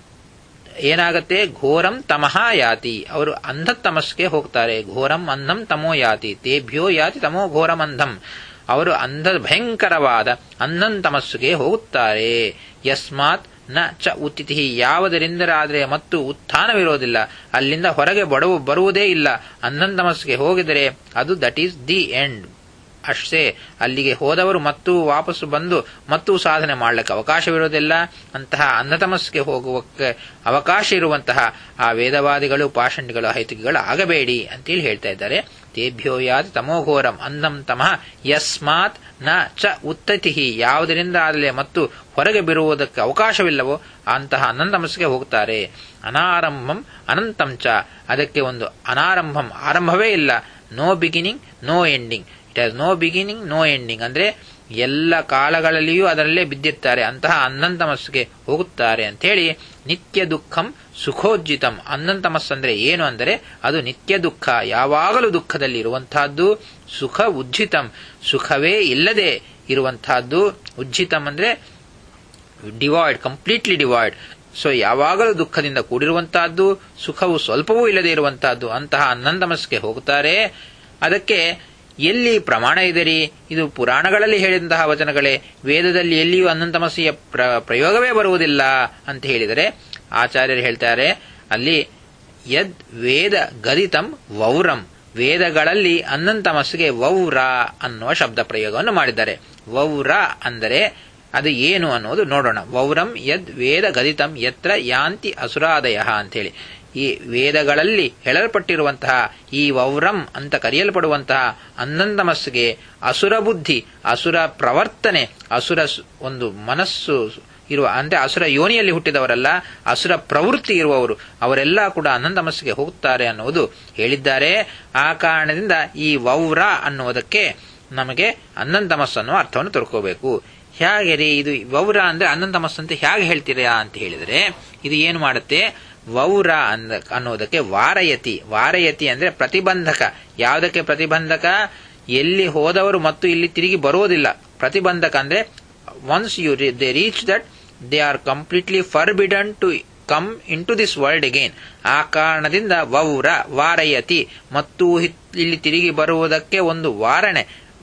Speaker 1: ಏನಾಗತ್ತೆ, ಘೋರಂ ತಮಃ ಯಾತಿ, ಅವರು ಅಂಧತಮಸ್ಗೆ ಹೋಗ್ತಾರೆ. ಘೋರಂ ಅಂಧಂ ತಮೋ ಯಾತಿ, ತೇಭ್ಯೋ ಯಾತಿ ತಮೋ ಘೋರಂ ಅಂಧಂ, ಅವರು ಭಯಂಕರವಾದ ಅಂಧಂ ತಮಸ್ಸುಗೆ ಹೋಗುತ್ತಾರೆ. ಯಸ್ಮಾತ್ ನ ಚ ಉತ್ತಿತಿ, ಯಾವುದರಿಂದರಾದರೆ ಮತ್ತು ಉತ್ಥಾನವಿರೋದಿಲ್ಲ, ಅಲ್ಲಿಂದ ಹೊರಗೆ ಬರುವುದೇ ಇಲ್ಲ. ಅಂಧಂ ತಮಸ್ಸಿಗೆ ಹೋಗಿದರೆ ಅದು ದಟ್ ಈಸ್ ದಿ ಎಂಡ್, ಅಷ್ಟೇ. ಅಲ್ಲಿಗೆ ಹೋದವರು ಮತ್ತು ವಾಪಸ್ಸು ಬಂದು ಮತ್ತು ಸಾಧನೆ ಮಾಡಲಿಕ್ಕೆ ಅವಕಾಶವಿರೋದಿಲ್ಲ. ಅಂತಹ ಅಂಧತಮಸ್ಸಿಗೆ ಹೋಗುವಕ್ಕೆ ಅವಕಾಶ ಇರುವಂತಹ ಆ ವೇದವಾದಿಗಳು, ಪಾಷಂಡಿಗಳು, ಹೈತುಕಿಗಳು ಆಗಬೇಡಿ ಅಂತೇಳಿ ಹೇಳ್ತಾ ಇದ್ದಾರೆ. ತೇಭ್ಯೋ ಯಾತಿ ತಮೋಘೋರಂ ಅಂಧಂ ತಮಃ ಯಸ್ಮಾತ್ ನ ಚ ಉತ್ತತಿ, ಯಾವುದರಿಂದ ಆಗಲೇ ಮತ್ತು ಹೊರಗೆ ಬಿರುವುದಕ್ಕೆ ಅವಕಾಶವಿಲ್ಲವೋ ಅಂತಹ ಅನಂತಮಸ್ಸಿಗೆ ಹೋಗುತ್ತಾರೆ. ಅನಾರಂಭಂ ಅನಂತಂ ಚ, ಅದಕ್ಕೆ ಒಂದು ಅನಾರಂಭಂ, ಆರಂಭವೇ ಇಲ್ಲ. No beginning no ending, it has no beginning no ending, ಅಂದ್ರೆ ಎಲ್ಲ ಕಾಲಗಳಲ್ಲಿಯೂ ಅದರಲ್ಲೇ ಬಿದ್ದಿರ್ತಾರೆ. ಅಂತಹ ಅನಂತಮಸ್ಸಿಗೆ ಹೋಗುತ್ತಾರೆ ಅಂತ ಹೇಳಿ. ನಿತ್ಯ ದುಃಖಂ ಸುಖೋಜ್ಜಿತಂ, ಅನಂತಮಸ್ಸು ಅಂದ್ರೆ ಏನು ಅಂದರೆ ಅದು ನಿತ್ಯ ದುಃಖ, ಯಾವಾಗಲೂ ದುಃಖದಲ್ಲಿ ಇರುವಂತಹದ್ದು. ಸುಖ ಉಜ್ಜಿತಂ, ಸುಖವೇ ಇಲ್ಲದೆ ಇರುವಂತಹದ್ದು. ಉಜ್ಜಿತಂ ಅಂದ್ರೆ ಡಿವಾಯ್ಡ್, ಕಂಪ್ಲೀಟ್ಲಿ ಡಿವಾಯ್ಡ್. ಸೊ ಯಾವಾಗಲೂ ದುಃಖದಿಂದ ಕೂಡಿರುವಂತಹದ್ದು, ಸುಖವು ಸ್ವಲ್ಪವೂ ಇಲ್ಲದೆ ಇರುವಂತಹದ್ದು. ಅಂತಹ ಅನಂತಮಸ್ಸಿಗೆ ಹೋಗುತ್ತಾರೆ. ಅದಕ್ಕೆ ಎಲ್ಲಿ ಪ್ರಮಾಣ ಇದೆರಿ? ಇದು ಪುರಾಣಗಳಲ್ಲಿ ಹೇಳಿದಂತಹ ವಚನಗಳೇ, ವೇದದಲ್ಲಿ ಎಲ್ಲಿಯೂ ಅನಂತಮಸ್ಸಿಯ ಪ್ರಯೋಗವೇ ಬರುವುದಿಲ್ಲ ಅಂತ ಹೇಳಿದರೆ ಆಚಾರ್ಯರು ಹೇಳ್ತಾರೆ, ಅಲ್ಲಿ ಯದ್ ವೇದ ಗದಿತಂ ವೌರಂ, ವೇದಗಳಲ್ಲಿ ಅನಂತಮಸ್ಸಿಗೆ ವೌರ ಅನ್ನುವ ಶಬ್ದ ಪ್ರಯೋಗವನ್ನು ಮಾಡಿದ್ದಾರೆ. ವೌರ ಅಂದರೆ ಅದು ಏನು ಅನ್ನೋದು ನೋಡೋಣ. ವೌರಂ ಯದ್ ವೇದ ಗದಿತಂ ಯತ್ರ ಯಾಂತಿ ಅಸುರಾದಯ ಅಂತೇಳಿ, ಈ ವೇದಗಳಲ್ಲಿ ಹೇಳಲ್ಪಟ್ಟಿರುವಂತಹ ಈ ವೌರಂ ಅಂತ ಕರೆಯಲ್ಪಡುವಂತಹ ಅನಂತಮಸ್ಸಿಗೆ ಅಸುರ ಬುದ್ಧಿ, ಅಸುರ ಪ್ರವರ್ತನೆ, ಅಸುರ ಒಂದು ಮನಸ್ಸು ಇರುವ, ಅಂದ್ರೆ ಅಸುರ ಯೋನಿಯಲ್ಲಿ ಹುಟ್ಟಿದವರಲ್ಲ, ಅಸುರ ಪ್ರವೃತ್ತಿ ಇರುವವರು, ಅವರೆಲ್ಲ ಕೂಡ ಅನಂತಮಸ್ಸಿಗೆ ಹೋಗುತ್ತಾರೆ ಅನ್ನುವುದು ಹೇಳಿದ್ದಾರೆ. ಆ ಕಾರಣದಿಂದ ಈ ವೌರ ಅನ್ನುವುದಕ್ಕೆ ನಮಗೆ ಅನಂತಮಸ್ಸು ಅನ್ನುವ ಅರ್ಥವನ್ನು ತಿಳ್ಕೋಬೇಕು. ಹೇಗೆ ರೀ ಇದು ವೌರ ಅಂದ್ರೆ ಅನಂತಮಸ್ಸು ಅಂತ ಹೇಗೆ ಹೇಳ್ತೀರಾ ಅಂತ ಹೇಳಿದರೆ, ಇದು ಏನು ಮಾಡುತ್ತೆ, ವೌರ ಅನ್ನೋದಕ್ಕೆ ವಾರಯತಿ, ವಾರಯತಿ ಅಂದ್ರೆ ಪ್ರತಿಬಂಧಕ. ಯಾವುದಕ್ಕೆ ಪ್ರತಿಬಂಧಕ? ಎಲ್ಲಿ ಹೋದವರು ಮತ್ತು ಇಲ್ಲಿ ತಿರುಗಿ ಬರೋದಿಲ್ಲ. ಪ್ರತಿಬಂಧಕ ಅಂದ್ರೆ once they reach that they are completely forbidden to come into this world again. ಆ ಕಾರಣದಿಂದ ವೌರ ವಾರಯತಿ, ಮತ್ತು ಇಲ್ಲಿ ತಿರುಗಿ ಬರುವುದಕ್ಕೆ ಒಂದು ವಾರಣೆ,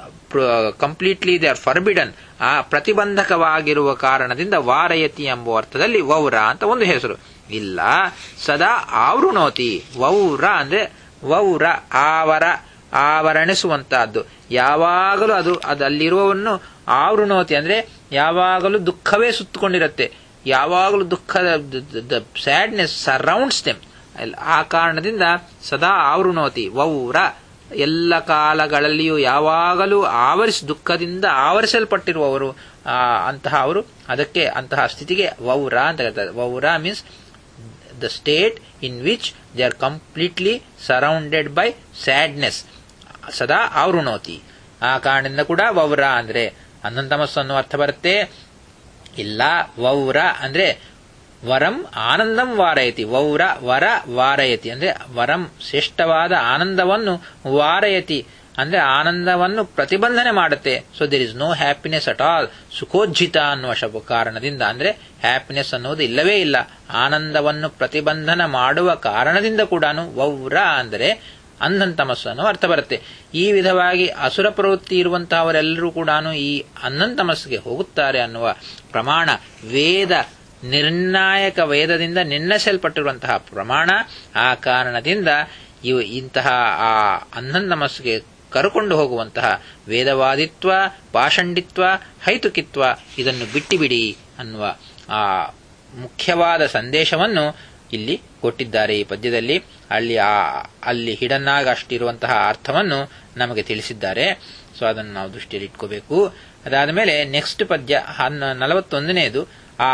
Speaker 1: ಕಂಪ್ಲೀಟ್ಲಿ ದೇ ಆರ್ ಫರ್ಬಿಡನ್, ಆ ಪ್ರತಿಬಂಧಕವಾಗಿರುವ ಕಾರಣದಿಂದ ವಾರಯತಿ ಎಂಬ ಅರ್ಥದಲ್ಲಿ ವೌರ ಅಂತ ಒಂದು ಹೆಸರು. ಇಲ್ಲ, ಸದಾ ಆವೃಣೋತಿ. ವೌರ ಅಂದ್ರೆ ವೌರ ಆವರಣಿಸುವಂತಹದ್ದು. ಯಾವಾಗಲೂ ಅದಲ್ಲಿರುವವನ್ನು ಆವೃಣೋತಿ ಅಂದ್ರೆ ಯಾವಾಗಲೂ ದುಃಖವೇ ಸುತ್ತಕೊಂಡಿರುತ್ತೆ, ಯಾವಾಗಲೂ ದುಃಖದ ಸ್ಯಾಡ್ನೆಸ್ ಸರೌಂಡ್ಸ್ ದೆಮ್. ಆ ಕಾರಣದಿಂದ ಸದಾ ಆವೃಣೋತಿ ವೌರ, ಎಲ್ಲ ಕಾಲಗಳಲ್ಲಿಯೂ ಯಾವಾಗಲೂ ದುಃಖದಿಂದ ಆವರಿಸಲ್ಪಟ್ಟಿರುವವರು ಅಂತಹ ಅವರು. ಅದಕ್ಕೆ ಅಂತಹ ಸ್ಥಿತಿಗೆ ವೌರ ಅಂತ ಹೇಳ್ತಾರೆ. ವೌರ means the state in which they are completely surrounded by sadness. ಸದಾ ಆವೃಣೋತಿ. ಆ ಕಾರಣದಿಂದ ಕೂಡ ವೌರ ಅಂದ್ರೆ ಅನಂತಮಸ್ಸು ಅನ್ನೋ ಅರ್ಥ ಬರುತ್ತೆ. ಇಲ್ಲ, ವೌರ ಅಂದ್ರೆ ವರಂ ಆನಂದಂ ವಾರಯತಿ. ವೌರ ವರ ವಾರಯತಿ ಅಂದ್ರೆ ವರಂ ಶ್ರೇಷ್ಠವಾದ ಆನಂದವನ್ನು ವಾರಯತಿ ಅಂದ್ರೆ ಆನಂದವನ್ನು ಪ್ರತಿಬಂಧನೆ ಮಾಡುತ್ತೆ. So there is no happiness at all. ಸುಖೋಜ್ಜಿತ ಅನ್ನುವ ಕಾರಣದಿಂದ ಅಂದ್ರೆ ಹ್ಯಾಪಿನೆಸ್ ಅನ್ನೋದು ಇಲ್ಲವೇ ಇಲ್ಲ. ಆನಂದವನ್ನು ಪ್ರತಿಬಂಧನ ಮಾಡುವ ಕಾರಣದಿಂದ ಕೂಡ ವೌರ ಅಂದರೆ ಅನ್ನಂತಮಸ್ಸು ಅನ್ನೋ ಅರ್ಥ ಬರುತ್ತೆ. ಈ ವಿಧವಾಗಿ ಅಸುರ ಪ್ರವೃತ್ತಿ ಇರುವಂತಹವರೆಲ್ಲರೂ ಕೂಡ ಈ ಅನ್ನಂತಮಸ್ಸಿಗೆ ಹೋಗುತ್ತಾರೆ ಅನ್ನುವ ಪ್ರಮಾಣ ನಿರ್ಣಾಯಕ ವೇದದಿಂದ ನಿರ್ಣಯಿಸಲ್ಪಟ್ಟಿರುವಂತಹ ಪ್ರಮಾಣ. ಆ ಕಾರಣದಿಂದ ಇಂತಹ ಆ ಅನ್ನಂತಮಸ್ಸಿಗೆ ಕರುಕೊಂಡು ಹೋಗುವಂತಹ ವೇದವಾದಿತ್ವ, ಪಾಷಂಡಿತ್ವ, ಹೈತುಕಿತ್ವ ಇದನ್ನು ಬಿಟ್ಟಿಬಿಡಿ ಅನ್ನುವ ಆ ಮುಖ್ಯವಾದ ಸಂದೇಶವನ್ನು ಇಲ್ಲಿ ಕೊಟ್ಟಿದ್ದಾರೆ ಈ ಪದ್ಯದಲ್ಲಿ. ಅಲ್ಲಿ ಹಿಡನ್ನಾಗ ಅಷ್ಟಿರುವಂತಹ ಅರ್ಥವನ್ನು ನಮಗೆ ತಿಳಿಸಿದ್ದಾರೆ. ಸೊ ಅದನ್ನು ನಾವು ದೃಷ್ಟಿಯಲ್ಲಿ ಇಟ್ಕೋಬೇಕು. ಅದಾದ ಮೇಲೆ ನೆಕ್ಸ್ಟ್ ಪದ್ಯ 41ನೇದು ಆ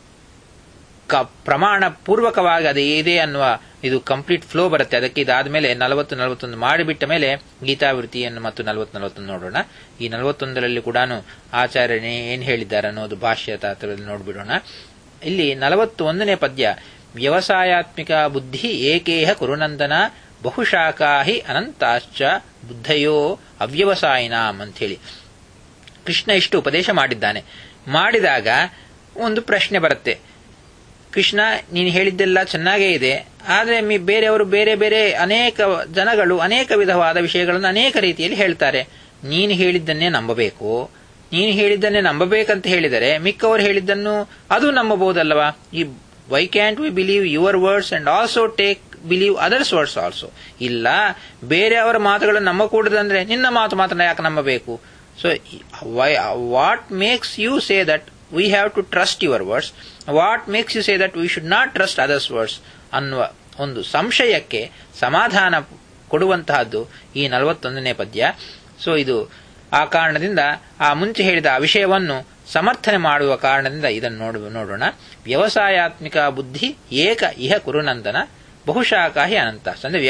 Speaker 1: ಪ್ರಮಾಣ ಪೂರ್ವಕವಾಗಿ ಅದು ಇದೆ ಅನ್ನುವ ಇದು ಕಂಪ್ಲೀಟ್ ಫ್ಲೋ ಬರುತ್ತೆ. ಅದಕ್ಕೆ ಇದಾದ್ಮೇಲೆ 40-41 ಮಾಡಿಬಿಟ್ಟ ಮೇಲೆ ಗೀತಾವೃತ್ತಿಯನ್ನು ಮತ್ತು 40-41 ನೋಡೋಣ. ಈ 41ರಲ್ಲಿ ಕೂಡ ಆಚಾರ್ಯನೇ ಏನ್ ಹೇಳಿದ್ದಾರೆ ಅನ್ನೋದು ಭಾಷ್ಯ ತಾತ್ರದಲ್ಲಿ ನೋಡ್ಬಿಡೋಣ. ಇಲ್ಲಿ 41ನೇ ಪದ್ಯ, ವ್ಯವಸಾಯಾತ್ಮಿಕ ಬುದ್ಧಿ ಏಕೇಹ ಕುರುನಂದನ ಬಹುಶಾಖಾಹಿ ಅನಂತಾಶ್ಚ ಬುದ್ಧಯೋ ಅವ್ಯವಸಾಯಿನಾಂ ಅಂಥೇಳಿ ಕೃಷ್ಣ ಇಷ್ಟು ಉಪದೇಶ ಮಾಡಿದ್ದಾನೆ. ಮಾಡಿದಾಗ ಒಂದು ಪ್ರಶ್ನೆ ಬರುತ್ತೆ. ಕೃಷ್ಣ, ನೀನು ಹೇಳಿದ್ದೆಲ್ಲ ಚೆನ್ನಾಗೇ ಇದೆ, ಆದರೆ ಬೇರೆಯವರು ಬೇರೆ ಬೇರೆ ಅನೇಕ ಜನಗಳು ಅನೇಕ ವಿಧವಾದ ವಿಷಯಗಳನ್ನು ಅನೇಕ ರೀತಿಯಲ್ಲಿ ಹೇಳ್ತಾರೆ. ನೀನು ಹೇಳಿದ್ದನ್ನೇ ನಂಬಬೇಕು. ನೀನು ಹೇಳಿದ್ದನ್ನೇ ನಂಬಬೇಕಂತ ಹೇಳಿದರೆ ಮಿಕ್ಕವರು ಹೇಳಿದ್ದನ್ನು ಅದು ನಂಬಬಹುದಲ್ಲವಾ? ಈ why can't we believe your words and also believe others words also? ಇಲ್ಲ, ಬೇರೆಯವರ ಮಾತುಗಳನ್ನು ನಂಬಕೂಡದಂದ್ರೆ ನಿನ್ನ ಮಾತನ್ನ ಯಾಕೆ ನಂಬಬೇಕು? So what makes you say that we have to trust your words? What makes you say that we should not trust others' words? ಅನ್ನುವ ಒಂದು ಸಂಶಯಕ್ಕೆ ಸಮಾಧಾನ ಕೊಡುವಂತಹದ್ದು ಈ 41ನೇ ಪದ್ಯ. ಸೊ ಇದು ಆ ಕಾರಣದಿಂದ ಆ ಮುಂಚೆ ಹೇಳಿದ ಆ ವಿಷಯವನ್ನು ಸಮರ್ಥನೆ ಮಾಡುವ ಕಾರಣದಿಂದ ಇದನ್ನು ನೋಡೋಣ. ವ್ಯವಸಾಯಾತ್ಮಿಕ ಬುದ್ಧಿ ಏಕ ಇಹ ಕುರುನಂದನ ಬಹುಶಾಖಾಹಿ ಅನಂತ. ಅಂದ್ರೆ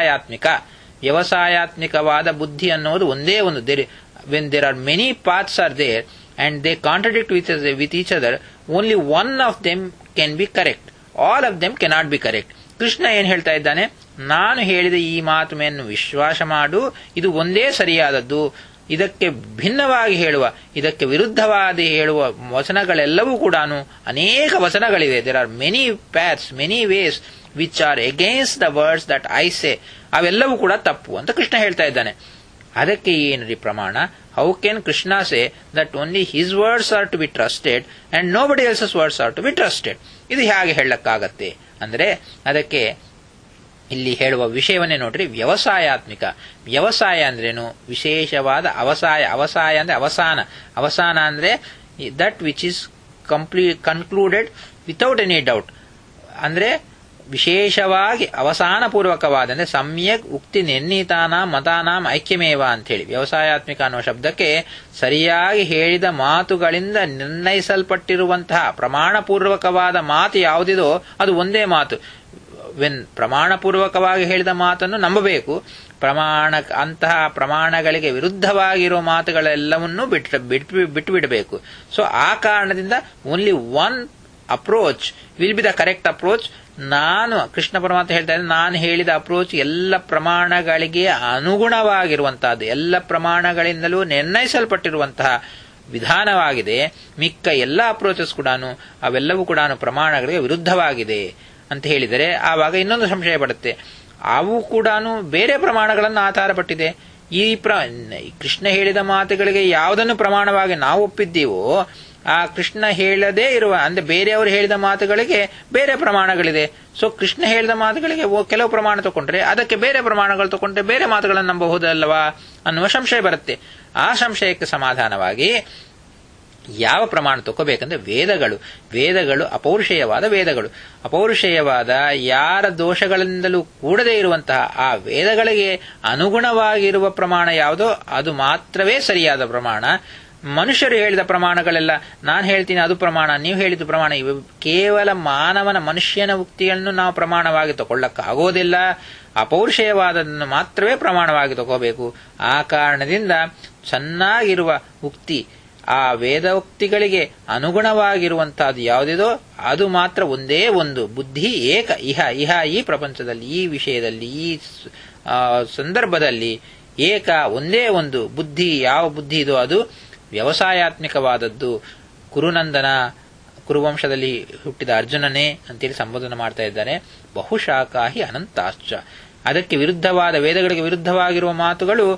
Speaker 1: ವ್ಯವಸಾಯಾತ್ಮಿಕವಾದ ಬುದ್ಧಿ ಅನ್ನೋದು ಒಂದೇ ಒಂದು. when there are many paths are there and they contradict with each other, only one of them can be correct. All of them cannot be correct. Krishna ಏನ್ ಹೇಳ್ತಾ ಇದ್ದಾನೆ? ನಾನು ಹೇಳಿದ ಈ ಮಾತನ್ನು ವಿಶ್ವಾಸ ಮಾಡು, ಇದು ಒಂದೇ ಸರಿಯಾದದ್ದು. ಇದಕ್ಕೆ ಭಿನ್ನವಾಗಿ ಹೇಳುವ, ಇದಕ್ಕೆ ವಿರುದ್ಧವಾಗಿ ಹೇಳುವ ವಚನಗಳೆಲ್ಲವೂ ಕೂಡ ಅನೇಕ ವಚನಗಳಿವೆ. There are many paths, many ways which are against the words that I say. ಅವೆಲ್ಲವೂ ಕೂಡ ತಪ್ಪು ಅಂತ ಕೃಷ್ಣ ಹೇಳ್ತಾ ಇದ್ದಾನೆ. ಅದಕ್ಕೆ ಏನ್ರಿ ಪ್ರಮಾಣ? How can Krishna say that only his words are to be trusted and nobody else's words are to be trusted? ಇದು ಹೇಗೆ ಹೇಳಕ್ಕಾಗತ್ತೆ ಅಂದ್ರೆ ಅದಕ್ಕೆ ಇಲ್ಲಿ ಹೇಳುವ ವಿಷಯವನ್ನೇ ನೋಡ್ರಿ. ವ್ಯವಸಾಯಾತ್ಮಿಕ, ವ್ಯವಸಾಯ ಅಂದ್ರೇನು? ವಿಶೇಷವಾದ ಅವಸಾಯ ಅಂದ್ರೆ ಅವಸಾನ ಅಂದ್ರೆ that which is concluded without any doubt. ಅಂದ್ರೆ ವಿಶೇಷವಾಗಿ ಅವಸಾನಪೂರ್ವಕವಾದ ಅಂದ್ರೆ ಸಮ್ಯಕ್ ಉಕ್ತಿ ನಿರ್ಣೀತಾನಾಂ ಮತಾನಾಂ ಐಕ್ಯಮೇವ ಅಂತ ಹೇಳಿ ವ್ಯವಸಾಯಾತ್ಮಿಕ ಅನ್ನುವ ಶಬ್ದಕ್ಕೆ ಸರಿಯಾಗಿ ಹೇಳಿದ ಮಾತುಗಳಿಂದ ನಿರ್ಣಯಿಸಲ್ಪಟ್ಟಿರುವಂತಹ ಪ್ರಮಾಣಪೂರ್ವಕವಾದ ಮಾತು ಯಾವುದಿದೋ ಅದು ಒಂದೇ ಮಾತು. ಪ್ರಮಾಣಪೂರ್ವಕವಾಗಿ ಹೇಳಿದ ಮಾತನ್ನು ನಂಬಬೇಕು. ಅಂತಹ ಪ್ರಮಾಣಗಳಿಗೆ ವಿರುದ್ಧವಾಗಿರೋ ಮಾತುಗಳೆಲ್ಲವನ್ನೂ ಬಿಟ್ಟು ಬಿಡಬೇಕು. ಸೊ ಆ ಕಾರಣದಿಂದ only one approach will be the correct approach. Krishna ಪರಮಾತ್ಮ ಹೇಳ್ತಾ ಇದ್ದಾರೆ, ನಾನು ಹೇಳಿದ ಅಪ್ರೋಚ್ ಎಲ್ಲ ಪ್ರಮಾಣಗಳಿಗೆ ಅನುಗುಣವಾಗಿರುವಂತಹದ್ದು, ಎಲ್ಲ ಪ್ರಮಾಣಗಳಿಂದಲೂ ನಿರ್ಣಯಿಸಲ್ಪಟ್ಟಿರುವಂತಹ ವಿಧಾನವಾಗಿದೆ. ಮಿಕ್ಕ ಎಲ್ಲ ಅಪ್ರೋಚಸ್ ಕೂಡ ಅವೆಲ್ಲವೂ ಕೂಡ ಪ್ರಮಾಣಗಳಿಗೆ ವಿರುದ್ಧವಾಗಿದೆ ಅಂತ ಹೇಳಿದರೆ ಆವಾಗ ಇನ್ನೊಂದು ಸಂಶಯ ಪಡುತ್ತೆ. ಅವು ಕೂಡ ಬೇರೆ ಪ್ರಮಾಣಗಳನ್ನು ಆಧಾರಪಟ್ಟಿದೆ. ಕೃಷ್ಣ ಹೇಳಿದ ಮಾತುಗಳಿಗೆ ಯಾವುದನ್ನು ಪ್ರಮಾಣವಾಗಿ ನಾವು ಒಪ್ಪಿದ್ದೀವೋ ಆ ಕೃಷ್ಣ ಹೇಳದೇ ಇರುವ ಅಂದ್ರೆ ಬೇರೆಯವರು ಹೇಳಿದ ಮಾತುಗಳಿಗೆ ಬೇರೆ ಪ್ರಮಾಣಗಳಿದೆ. ಸೊ ಕೃಷ್ಣ ಹೇಳಿದ ಮಾತುಗಳಿಗೆ ಕೆಲವು ಪ್ರಮಾಣ ತಗೊಂಡ್ರೆ ಅದಕ್ಕೆ ಬೇರೆ ಪ್ರಮಾಣಗಳು ತಗೊಂಡ್ರೆ ಬೇರೆ ಮಾತುಗಳನ್ನು ನಂಬಬಹುದಲ್ಲವಾ ಅನ್ನುವ ಸಂಶಯ ಬರುತ್ತೆ. ಆ ಸಂಶಯಕ್ಕೆ ಸಮಾಧಾನವಾಗಿ ಯಾವ ಪ್ರಮಾಣ ತಗೋಬೇಕಂದ್ರೆ ವೇದಗಳು ಅಪೌರುಷೇಯವಾದ ವೇದಗಳು. ಅಪೌರುಷೇಯವಾದ ಯಾರ ದೋಷಗಳಿಂದಲೂ ಕೂಡದೇ ಇರುವಂತಹ ಆ ವೇದಗಳಿಗೆ ಅನುಗುಣವಾಗಿರುವ ಪ್ರಮಾಣ ಯಾವುದೋ ಅದು ಮಾತ್ರವೇ ಸರಿಯಾದ ಪ್ರಮಾಣ. ಮನುಷ್ಯರು ಹೇಳಿದ ಪ್ರಮಾಣಗಳೆಲ್ಲ ನಾನು ಹೇಳ್ತೀನಿ ಅದು ಪ್ರಮಾಣ, ನೀವು ಹೇಳಿದ ಪ್ರಮಾಣ, ಇವು ಕೇವಲ ಮನುಷ್ಯನ ಉಕ್ತಿಯನ್ನು ನಾವು ಪ್ರಮಾಣವಾಗಿ ತಗೊಳ್ಳಕ್ಕಾಗೋದಿಲ್ಲ. ಅಪೌರುಷೇಯವಾದನ್ನು ಮಾತ್ರವೇ ಪ್ರಮಾಣವಾಗಿ ತಗೋಬೇಕು. ಆ ಕಾರಣದಿಂದ ಚೆನ್ನಾಗಿರುವ ಉಕ್ತಿ, ಆ ವೇದೋಕ್ತಿಗಳಿಗೆ ಅನುಗುಣವಾಗಿರುವಂತಹದ್ದು ಯಾವುದಿದೋ ಅದು ಮಾತ್ರ ಒಂದೇ ಒಂದು. ಬುದ್ಧಿ ಏಕ ಇಹ ಈ ಪ್ರಪಂಚದಲ್ಲಿ, ಈ ವಿಷಯದಲ್ಲಿ, ಈ ಸಂದರ್ಭದಲ್ಲಿ ಏಕ ಒಂದೇ ಒಂದು ಬುದ್ಧಿ. ಯಾವ ಬುದ್ಧಿ ಇದೋ ಅದು ವ್ಯವಸಾಯಾತ್ಮಕವಾದದ್ದು. ಕುರುವಂಶದಲ್ಲಿ ಹುಟ್ಟಿದ ಅರ್ಜುನನೇ ಅಂತೇಳಿ ಸಂಬೋಧನೆ ಮಾಡ್ತಾ ಇದ್ದಾರೆ. ಬಹುಶಾಖಾಹಿ ಅನಂತಾಶ್ಚ. ಅದಕ್ಕೆ ವಿರುದ್ಧವಾದ ವೇದಗಳಿಗೆ ವಿರುದ್ಧವಾಗಿರುವ ಮಾತುಗಳು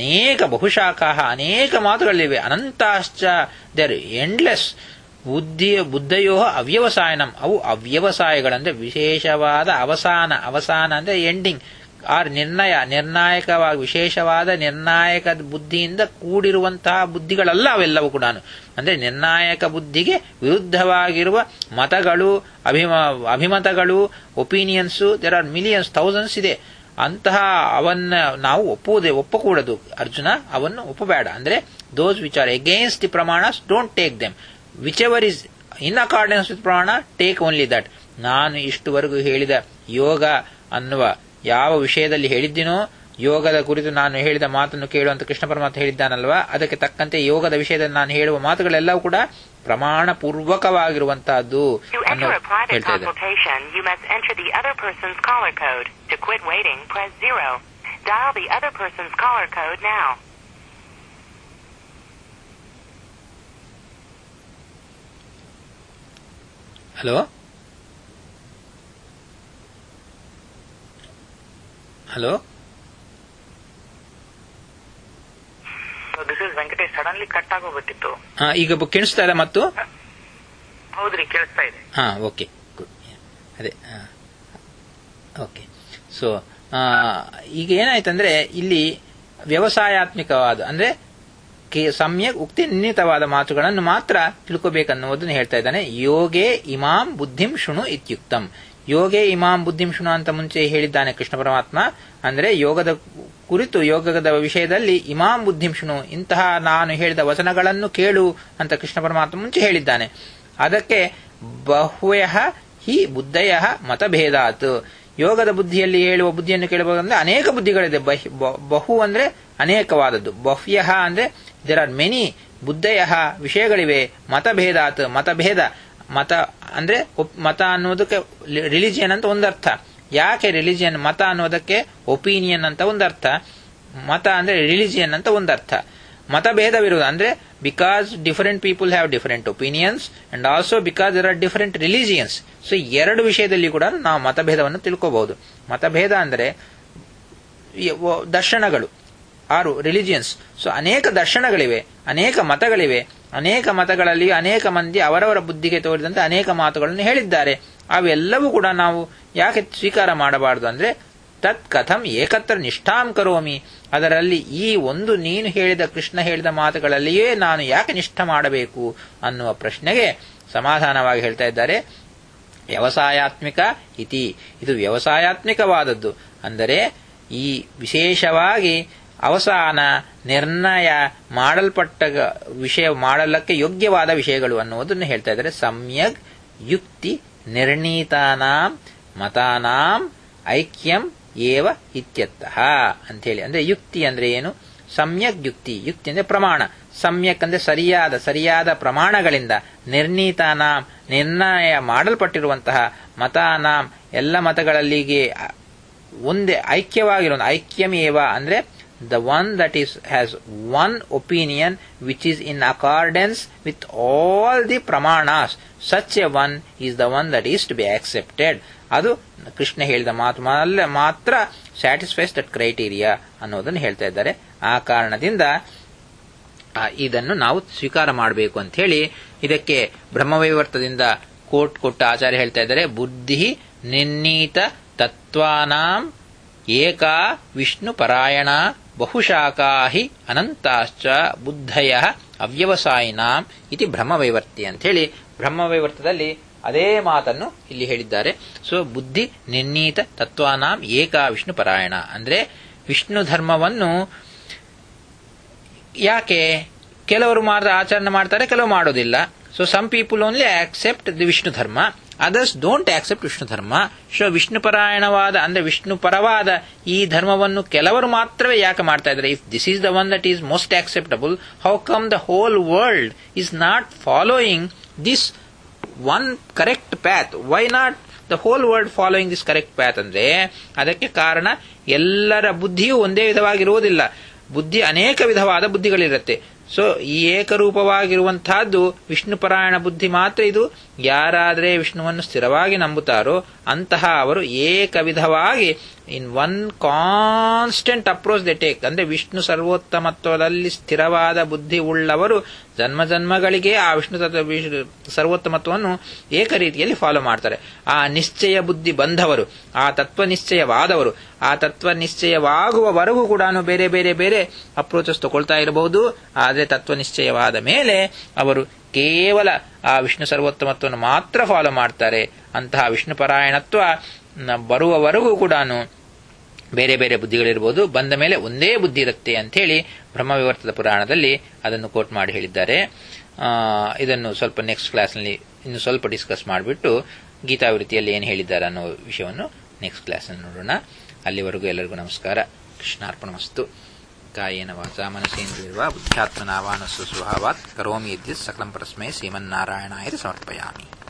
Speaker 1: ಅನೇಕ ಮಾತುಗಳಿವೆ. ಅನಂತಾಶ್ಚ, ದೇ ಆರ್ ಎಂಡ್ಲೆಸ್. ಬುದ್ಧಯೋ ಅವ್ಯವಸಾಯನಂ, ಅವು ಅವ್ಯವಸಾಯಗಳಂದ್ರೆ ವಿಶೇಷವಾದ ಅವಸಾನ ಅಂದ್ರೆ ಎಂಡಿಂಗ್ ಆರ್ ನಿರ್ಣಾಯಕವಾಗಿ ವಿಶೇಷವಾದ ನಿರ್ಣಾಯಕ ಬುದ್ಧಿಯಿಂದ ಕೂಡಿರುವಂತಹ ಬುದ್ಧಿಗಳಲ್ಲ ಅವೆಲ್ಲವೂ ಕೂಡ. ಅಂದ್ರೆ ನಿರ್ಣಾಯಕ ಬುದ್ಧಿಗೆ ವಿರುದ್ಧವಾಗಿರುವ ಮತಗಳು, ಅಭಿಮತಗಳು, opinions, there are millions, thousands ಇದೆ. ಅಂತಹ ಅವನ್ನ ನಾವು ಒಪ್ಪಕೂಡದು ಅರ್ಜುನ, ಅವನ್ನು ಒಪ್ಪಬೇಡ. ಅಂದ್ರೆ those which are against the pramanas don't take them. Whichever is in accordance with pramana take only that. ನಾನು ಇಷ್ಟುವರೆಗೂ ಹೇಳಿದ ಯೋಗ ಅನ್ನುವ ಯಾವ ವಿಷಯದಲ್ಲಿ ಹೇಳಿದ್ದೀನೋ, ಯೋಗದ ಕುರಿತು ನಾನು ಹೇಳಿದ ಮಾತನ್ನು ಕೇಳುವಂತ ಕೃಷ್ಣ ಪರಮಾತ್ಮ ಹೇಳಿದ್ದಾನಲ್ವಾ, ಅದಕ್ಕೆ ತಕ್ಕಂತೆ ಯೋಗದ ವಿಷಯದಲ್ಲಿ ನಾನು ಹೇಳುವ ಮಾತುಗಳೆಲ್ಲವೂ ಕೂಡ ಪ್ರಮಾಣ ಪೂರ್ವಕವಾಗಿರುವಂತಹದ್ದು ಅನ್ನೋ ಹೇಳ್ತಾ ಇದ್ದಾರೆ. Hello hello
Speaker 2: this is Venkatesh. Suddenly cut ಆಗೋಗ್ಬಿಟ್ಟಿತ್ತು.
Speaker 1: ಈಗ ಕೇಳಿಸ್ತಾ ಇದೆ ಮತ್ತು?
Speaker 2: ಹೌದ್ರಿ, ಕೇಳಿಸ್ತಾ ಇದೆ.
Speaker 1: Okay good. ಅದೇ ಓಕೆ. ಸೊ ಈಗ ಏನಾಯ್ತಂದ್ರೆ ಇಲ್ಲಿ ವ್ಯವಸಾಯಾತ್ಮಕವಾದ ಅಂದ್ರೆ ಸಮ್ಯಕ್ ಉಕ್ತಿ ನಿರ್ಣೀತವಾದ ಮಾತುಗಳನ್ನು ಮಾತ್ರ ತಿಳ್ಕೋಬೇಕನ್ನುವುದನ್ನು ಹೇಳ್ತಾ ಇದ್ದಾನೆ. ಯೋಗೇ ಇಮಾಂ ಬುದ್ಧಿಂ ಶೃಣು ಇತ್ಯುಕ್ತಂ. ಯೋಗೇ ಇಮಾಂ ಬುದ್ಧಿಂ ಶೃಣು ಅಂತ ಮುಂಚೆ ಹೇಳಿದ್ದಾನೆ ಕೃಷ್ಣ ಪರಮಾತ್ಮ. ಅಂದ್ರೆ ಯೋಗದ ಕುರಿತು, ಯೋಗದ ವಿಷಯದಲ್ಲಿ ಇಮಾಂ ಬುದ್ಧಿಂ ಶೃಣು, ಇಂತಹ ನಾನು ಹೇಳಿದ ವಚನಗಳನ್ನು ಕೇಳು ಅಂತ ಕೃಷ್ಣ ಪರಮಾತ್ಮ ಮುಂಚೆ ಹೇಳಿದ್ದಾನೆ. ಅದಕ್ಕೆ ಬಹ್ವ್ಯಃ ಹಿ ಬುದ್ಧಯಃ ಮತಭೇದಾತ್. ಯೋಗದ ಬುದ್ಧಿಯಲ್ಲಿ ಹೇಳುವ ಬುದ್ಧಿಯನ್ನು ಕೇಳಬಹುದಂದ್ರೆ ಅನೇಕ ಬುದ್ಧಿಗಳಿದೆ. ಬಹು ಅಂದ್ರೆ ಅನೇಕವಾದದ್ದು, ಬಹ್ವ್ಯಃ ಅಂದ್ರೆ ದೇರ್ ಆರ್ ಮೆನಿ, ಬುದ್ಧಯಃ ವಿಷಯಗಳಿವೆ, ಮತಭೇದಾತ್ ಮತಭೇದ. ಮತ ಅಂದ್ರೆ ಮತ ಅನ್ನೋದಕ್ಕೆ ರಿಲಿಜಿಯನ್ ಅಂತ ಒಂದರ್ಥ. ಯಾಕೆ ರಿಲಿಜಿಯನ್? ಮತ ಅನ್ನೋದಕ್ಕೆ ಒಪಿನಿಯನ್ ಅಂತ ಒಂದರ್ಥ, ಮತ ಅಂದ್ರೆ ರಿಲಿಜಿಯನ್ ಅಂತ ಒಂದರ್ಥ. ಮತಭೇದವಿರುವುದು ಅಂದ್ರೆ because different people have different opinions and also because there are different religions. So ಎರಡು ವಿಷಯದಲ್ಲಿ ಕೂಡ ನಾವು ಮತಭೇದವನ್ನು ತಿಳ್ಕೋಬಹುದು. ಮತಭೇದ ಅಂದ್ರೆ ದರ್ಶನಗಳು, ಆರು ರಿಲಿಜಿಯನ್ಸ್. ಸೊ ಅನೇಕ ದರ್ಶನಗಳಿವೆ, ಅನೇಕ ಮತಗಳಿವೆ. ಅನೇಕ ಮತಗಳಲ್ಲಿ ಅನೇಕ ಮಂದಿ ಅವರವರ ಬುದ್ಧಿಗೆ ತೋರಿದಂತೆ ಅನೇಕ ಮಾತುಗಳನ್ನು ಹೇಳಿದ್ದಾರೆ. ಅವೆಲ್ಲವೂ ಕೂಡ ನಾವು ಯಾಕೆ ಸ್ವೀಕಾರ ಮಾಡಬಾರದು ಅಂದ್ರೆ ತತ್ ಕಥಂ ಏಕತ್ರ ನಿಷ್ಠಾಂ ಕರೋಮಿ. ಅದರಲ್ಲಿ ಈ ಒಂದು ನೀನು ಹೇಳಿದ ಕೃಷ್ಣ ಹೇಳಿದ ಮಾತುಗಳಲ್ಲಿಯೇ ನಾನು ಯಾಕೆ ನಿಷ್ಠ ಮಾಡಬೇಕು ಅನ್ನುವ ಪ್ರಶ್ನೆಗೆ ಸಮಾಧಾನವಾಗಿ ಹೇಳ್ತಾ ಇದ್ದಾರೆ. ವ್ಯವಸಾಯಾತ್ಮಿಕ ಇತಿ, ಇದು ವ್ಯವಸಾಯಾತ್ಮಿಕವಾದದ್ದು. ಅಂದರೆ ಈ ವಿಶೇಷವಾಗಿ ಅವಸಾನ ನಿರ್ಣಯ ಮಾಡಲ್ಪಟ್ಟ ವಿಷಯ ಮಾಡಲಕ್ಕೆ ಯೋಗ್ಯವಾದ ವಿಷಯಗಳು ಅನ್ನುವುದನ್ನು ಹೇಳ್ತಾ ಇದ್ದಾರೆ. ಸಮ್ಯಗ್ ಯುಕ್ತಿ ನಿರ್ಣೀತಾನಾಂ ಮತಾನಾಂ ಐಕ್ಯಂ ಏವ ಇತ್ಯರ್ಥಃ ಅಂತೇಳಿ. ಅಂದ್ರೆ ಯುಕ್ತಿ ಅಂದ್ರೆ ಏನು? ಸಮ್ಯಕ್ ಯುಕ್ತಿ. ಯುಕ್ತಿ ಅಂದ್ರೆ ಪ್ರಮಾಣ. ಸಮ್ಯಕ್ ಅಂದ್ರೆ ಸರಿಯಾದ ಪ್ರಮಾಣಗಳಿಂದ, ನಿರ್ಣೀತಾನಾಂ ನಿರ್ಣಯ ಮಾಡಲ್ಪಟ್ಟಿರುವಂತಹ, ಮತಾನಾಂ ಎಲ್ಲ ಮತಗಳಲ್ಲಿಗೆ ಒಂದೇ ಐಕ್ಯವಾಗಿರುವ, ಐಕ್ಯಮೇವ ಅಂದ್ರೆ the one that has one opinion which is in accordance with all the pramanas, such a one is the one that is to be accepted. ಅದು ಕೃಷ್ಣ ಹೇಳಿದ ಮಾತು ಮಾತ್ರ ಸ್ಯಾಟಿಸ್ಫೈಸ್ ದಟ್ ಕ್ರೈಟೀರಿಯಾ ಅನ್ನೋದನ್ನು ಹೇಳ್ತಾ ಇದ್ದಾರೆ. ಆ ಕಾರಣದಿಂದ ಇದನ್ನು ನಾವು ಸ್ವೀಕಾರ ಮಾಡಬೇಕು ಅಂತ ಹೇಳಿ ಇದಕ್ಕೆ ಬ್ರಹ್ಮವೈವರ್ತದಿಂದ ಕೋಟ್ ಕೊಟ್ಟ ಆಚಾರ್ಯ ಹೇಳ್ತಾ ಇದ್ದಾರೆ. ಬುದ್ಧಿ ನಿರ್ಣೀತ ತತ್ವಾನಾಂ ಏಕಾ ವಿಷ್ಣು ಪರಾಯಣ ಬಹುಶಾಖಾ ಹಿ ಅನಂತಾಶ್ಚ ಬುದ್ಧಯ ಅವ್ಯವಸಾಯಿನಾಂ ಇತಿ ಬ್ರಹ್ಮವೈವರ್ತಿ ಅಂತ ಹೇಳಿ ಬ್ರಹ್ಮವೈವರ್ತದಲ್ಲಿ ಅದೇ ಮಾತನ್ನು ಇಲ್ಲಿ ಹೇಳಿದ್ದಾರೆ. ಸೊ ಬುದ್ಧಿ ನಿರ್ಣೀತ ತತ್ವಾನಾಂ ಏಕಾ ವಿಷ್ಣು ಪರಾಯಣ ಅಂದ್ರೆ ವಿಷ್ಣು ಧರ್ಮವನ್ನು ಯಾಕೆ ಕೆಲವರು ಮಾತ್ರ ಆಚರಣೆ ಮಾಡ್ತಾರೆ, ಕೆಲವು ಮಾಡೋದಿಲ್ಲ. So some people only accept the Vishnu dharma, others don't accept Vishnu ಧರ್ಮ. ಸೊ ವಿಷ್ಣು ಪರಾಯಣವಾದ ಅಂದ್ರೆ ವಿಷ್ಣು ಪರವಾದ ಈ ಧರ್ಮವನ್ನು ಕೆಲವರು ಮಾತ್ರವೇ ಯಾಕೆ ಮಾಡ್ತಾ ಇದ್ದಾರೆ? If this is the one that is most acceptable, how come the whole world is not following this one correct path? Why not the whole world following this correct path? ಅಂದ್ರೆ ಅದಕ್ಕೆ ಕಾರಣ ಎಲ್ಲರ ಬುದ್ಧಿಯೂ ಒಂದೇ ವಿಧವಾಗಿರುವುದಿಲ್ಲ. ಬುದ್ಧಿ ಅನೇಕ ವಿಧವಾದ ಬುದ್ಧಿಗಳಿರುತ್ತೆ. ಸೊ ಈ ಏಕರೂಪವಾಗಿರುವಂತಹದ್ದು ವಿಷ್ಣು ಪರಾಯಣ ಬುದ್ಧಿ ಮಾತ್ರ. ಇದು ಯಾರಾದರೆ ವಿಷ್ಣುವನ್ನು ಸ್ಥಿರವಾಗಿ ನಂಬುತ್ತಾರೋ ಅಂತಹ ಅವರು ಏಕ ವಿಧವಾಗಿ in one constant approach they take. ಅಂದ್ರೆ ವಿಷ್ಣು ಸರ್ವೋತ್ತಮತ್ವದಲ್ಲಿ ಸ್ಥಿರವಾದ ಬುದ್ಧಿ ಉಳ್ಳವರು ಜನ್ಮ ಜನ್ಮಗಳಿಗೆ ಆ ವಿಷ್ಣು ಸರ್ವೋತ್ತಮತ್ವವನ್ನು ಏಕ ರೀತಿಯಲ್ಲಿ ಫಾಲೋ ಮಾಡ್ತಾರೆ. ಆ ನಿಶ್ಚಯ ಬುದ್ಧಿ ಬಂದವರು, ಆ ತತ್ವ ನಿಶ್ಚಯವಾದವರು, ಆ ತತ್ವ ನಿಶ್ಚಯವಾಗುವವರೆಗೂ ಕೂಡ ಬೇರೆ ಬೇರೆ ಬೇರೆ ಅಪ್ರೋಚಸ್ ತಗೊಳ್ತಾ ಇರಬಹುದು. ಆದರೆ ತತ್ವ ನಿಶ್ಚಯವಾದ ಮೇಲೆ ಅವರು ಕೇವಲ ಆ ವಿಷ್ಣು ಸರ್ವೋತ್ತಮತ್ವವನ್ನು ಮಾತ್ರ ಫಾಲೋ ಮಾಡ್ತಾರೆ. ಅಂತಹ ವಿಷ್ಣು ಪರಾಯಣತ್ವ ಬರುವವರೆಗೂ ಕೂಡ ಬೇರೆ ಬೇರೆ ಬುದ್ಧಿಗಳಿರ್ಬೋದು, ಬಂದ ಮೇಲೆ ಒಂದೇ ಬುದ್ಧಿ ಇರುತ್ತೆ ಅಂತ ಹೇಳಿ ಬ್ರಹ್ಮವಿವರ್ತದ ಪುರಾಣದಲ್ಲಿ ಅದನ್ನು ಕೋಟ್ ಮಾಡಿ ಹೇಳಿದ್ದಾರೆ. ಇದನ್ನು ಸ್ವಲ್ಪ ನೆಕ್ಸ್ಟ್ ಕ್ಲಾಸ್ನಲ್ಲಿ ಇನ್ನು ಸ್ವಲ್ಪ ಡಿಸ್ಕಸ್ ಮಾಡಿಬಿಟ್ಟು ಗೀತಾವೃತ್ತಿಯಲ್ಲಿ ಏನು ಹೇಳಿದ್ದಾರೆ ಅನ್ನೋ ವಿಷಯವನ್ನು ನೆಕ್ಸ್ಟ್ ಕ್ಲಾಸ್ನಲ್ಲಿ ನೋಡೋಣ. ಅಲ್ಲಿವರೆಗೂ ಎಲ್ಲರಿಗೂ ನಮಸ್ಕಾರ. ಕೃಷ್ಣಾರ್ಪಣಮಸ್ತು. ಕಾಯೇನ ವಾಚಾ ಮನಸೇಂದ್ರಿಯರ್ವಾ ಬುದ್ಧ್ಯಾತ್ಮನಾ ವಾ ನಸ್ಸು ಸ್ವಭಾವಾತ್ ಕರೋಮಿ ಯದ್ಯತ್ ಸಕಲಂ ಪರಸ್ಮೈ ಶ್ರೀಮನ್ನಾರಾಯಣಾಯ ಸಮರ್ಪಯಾಮಿ.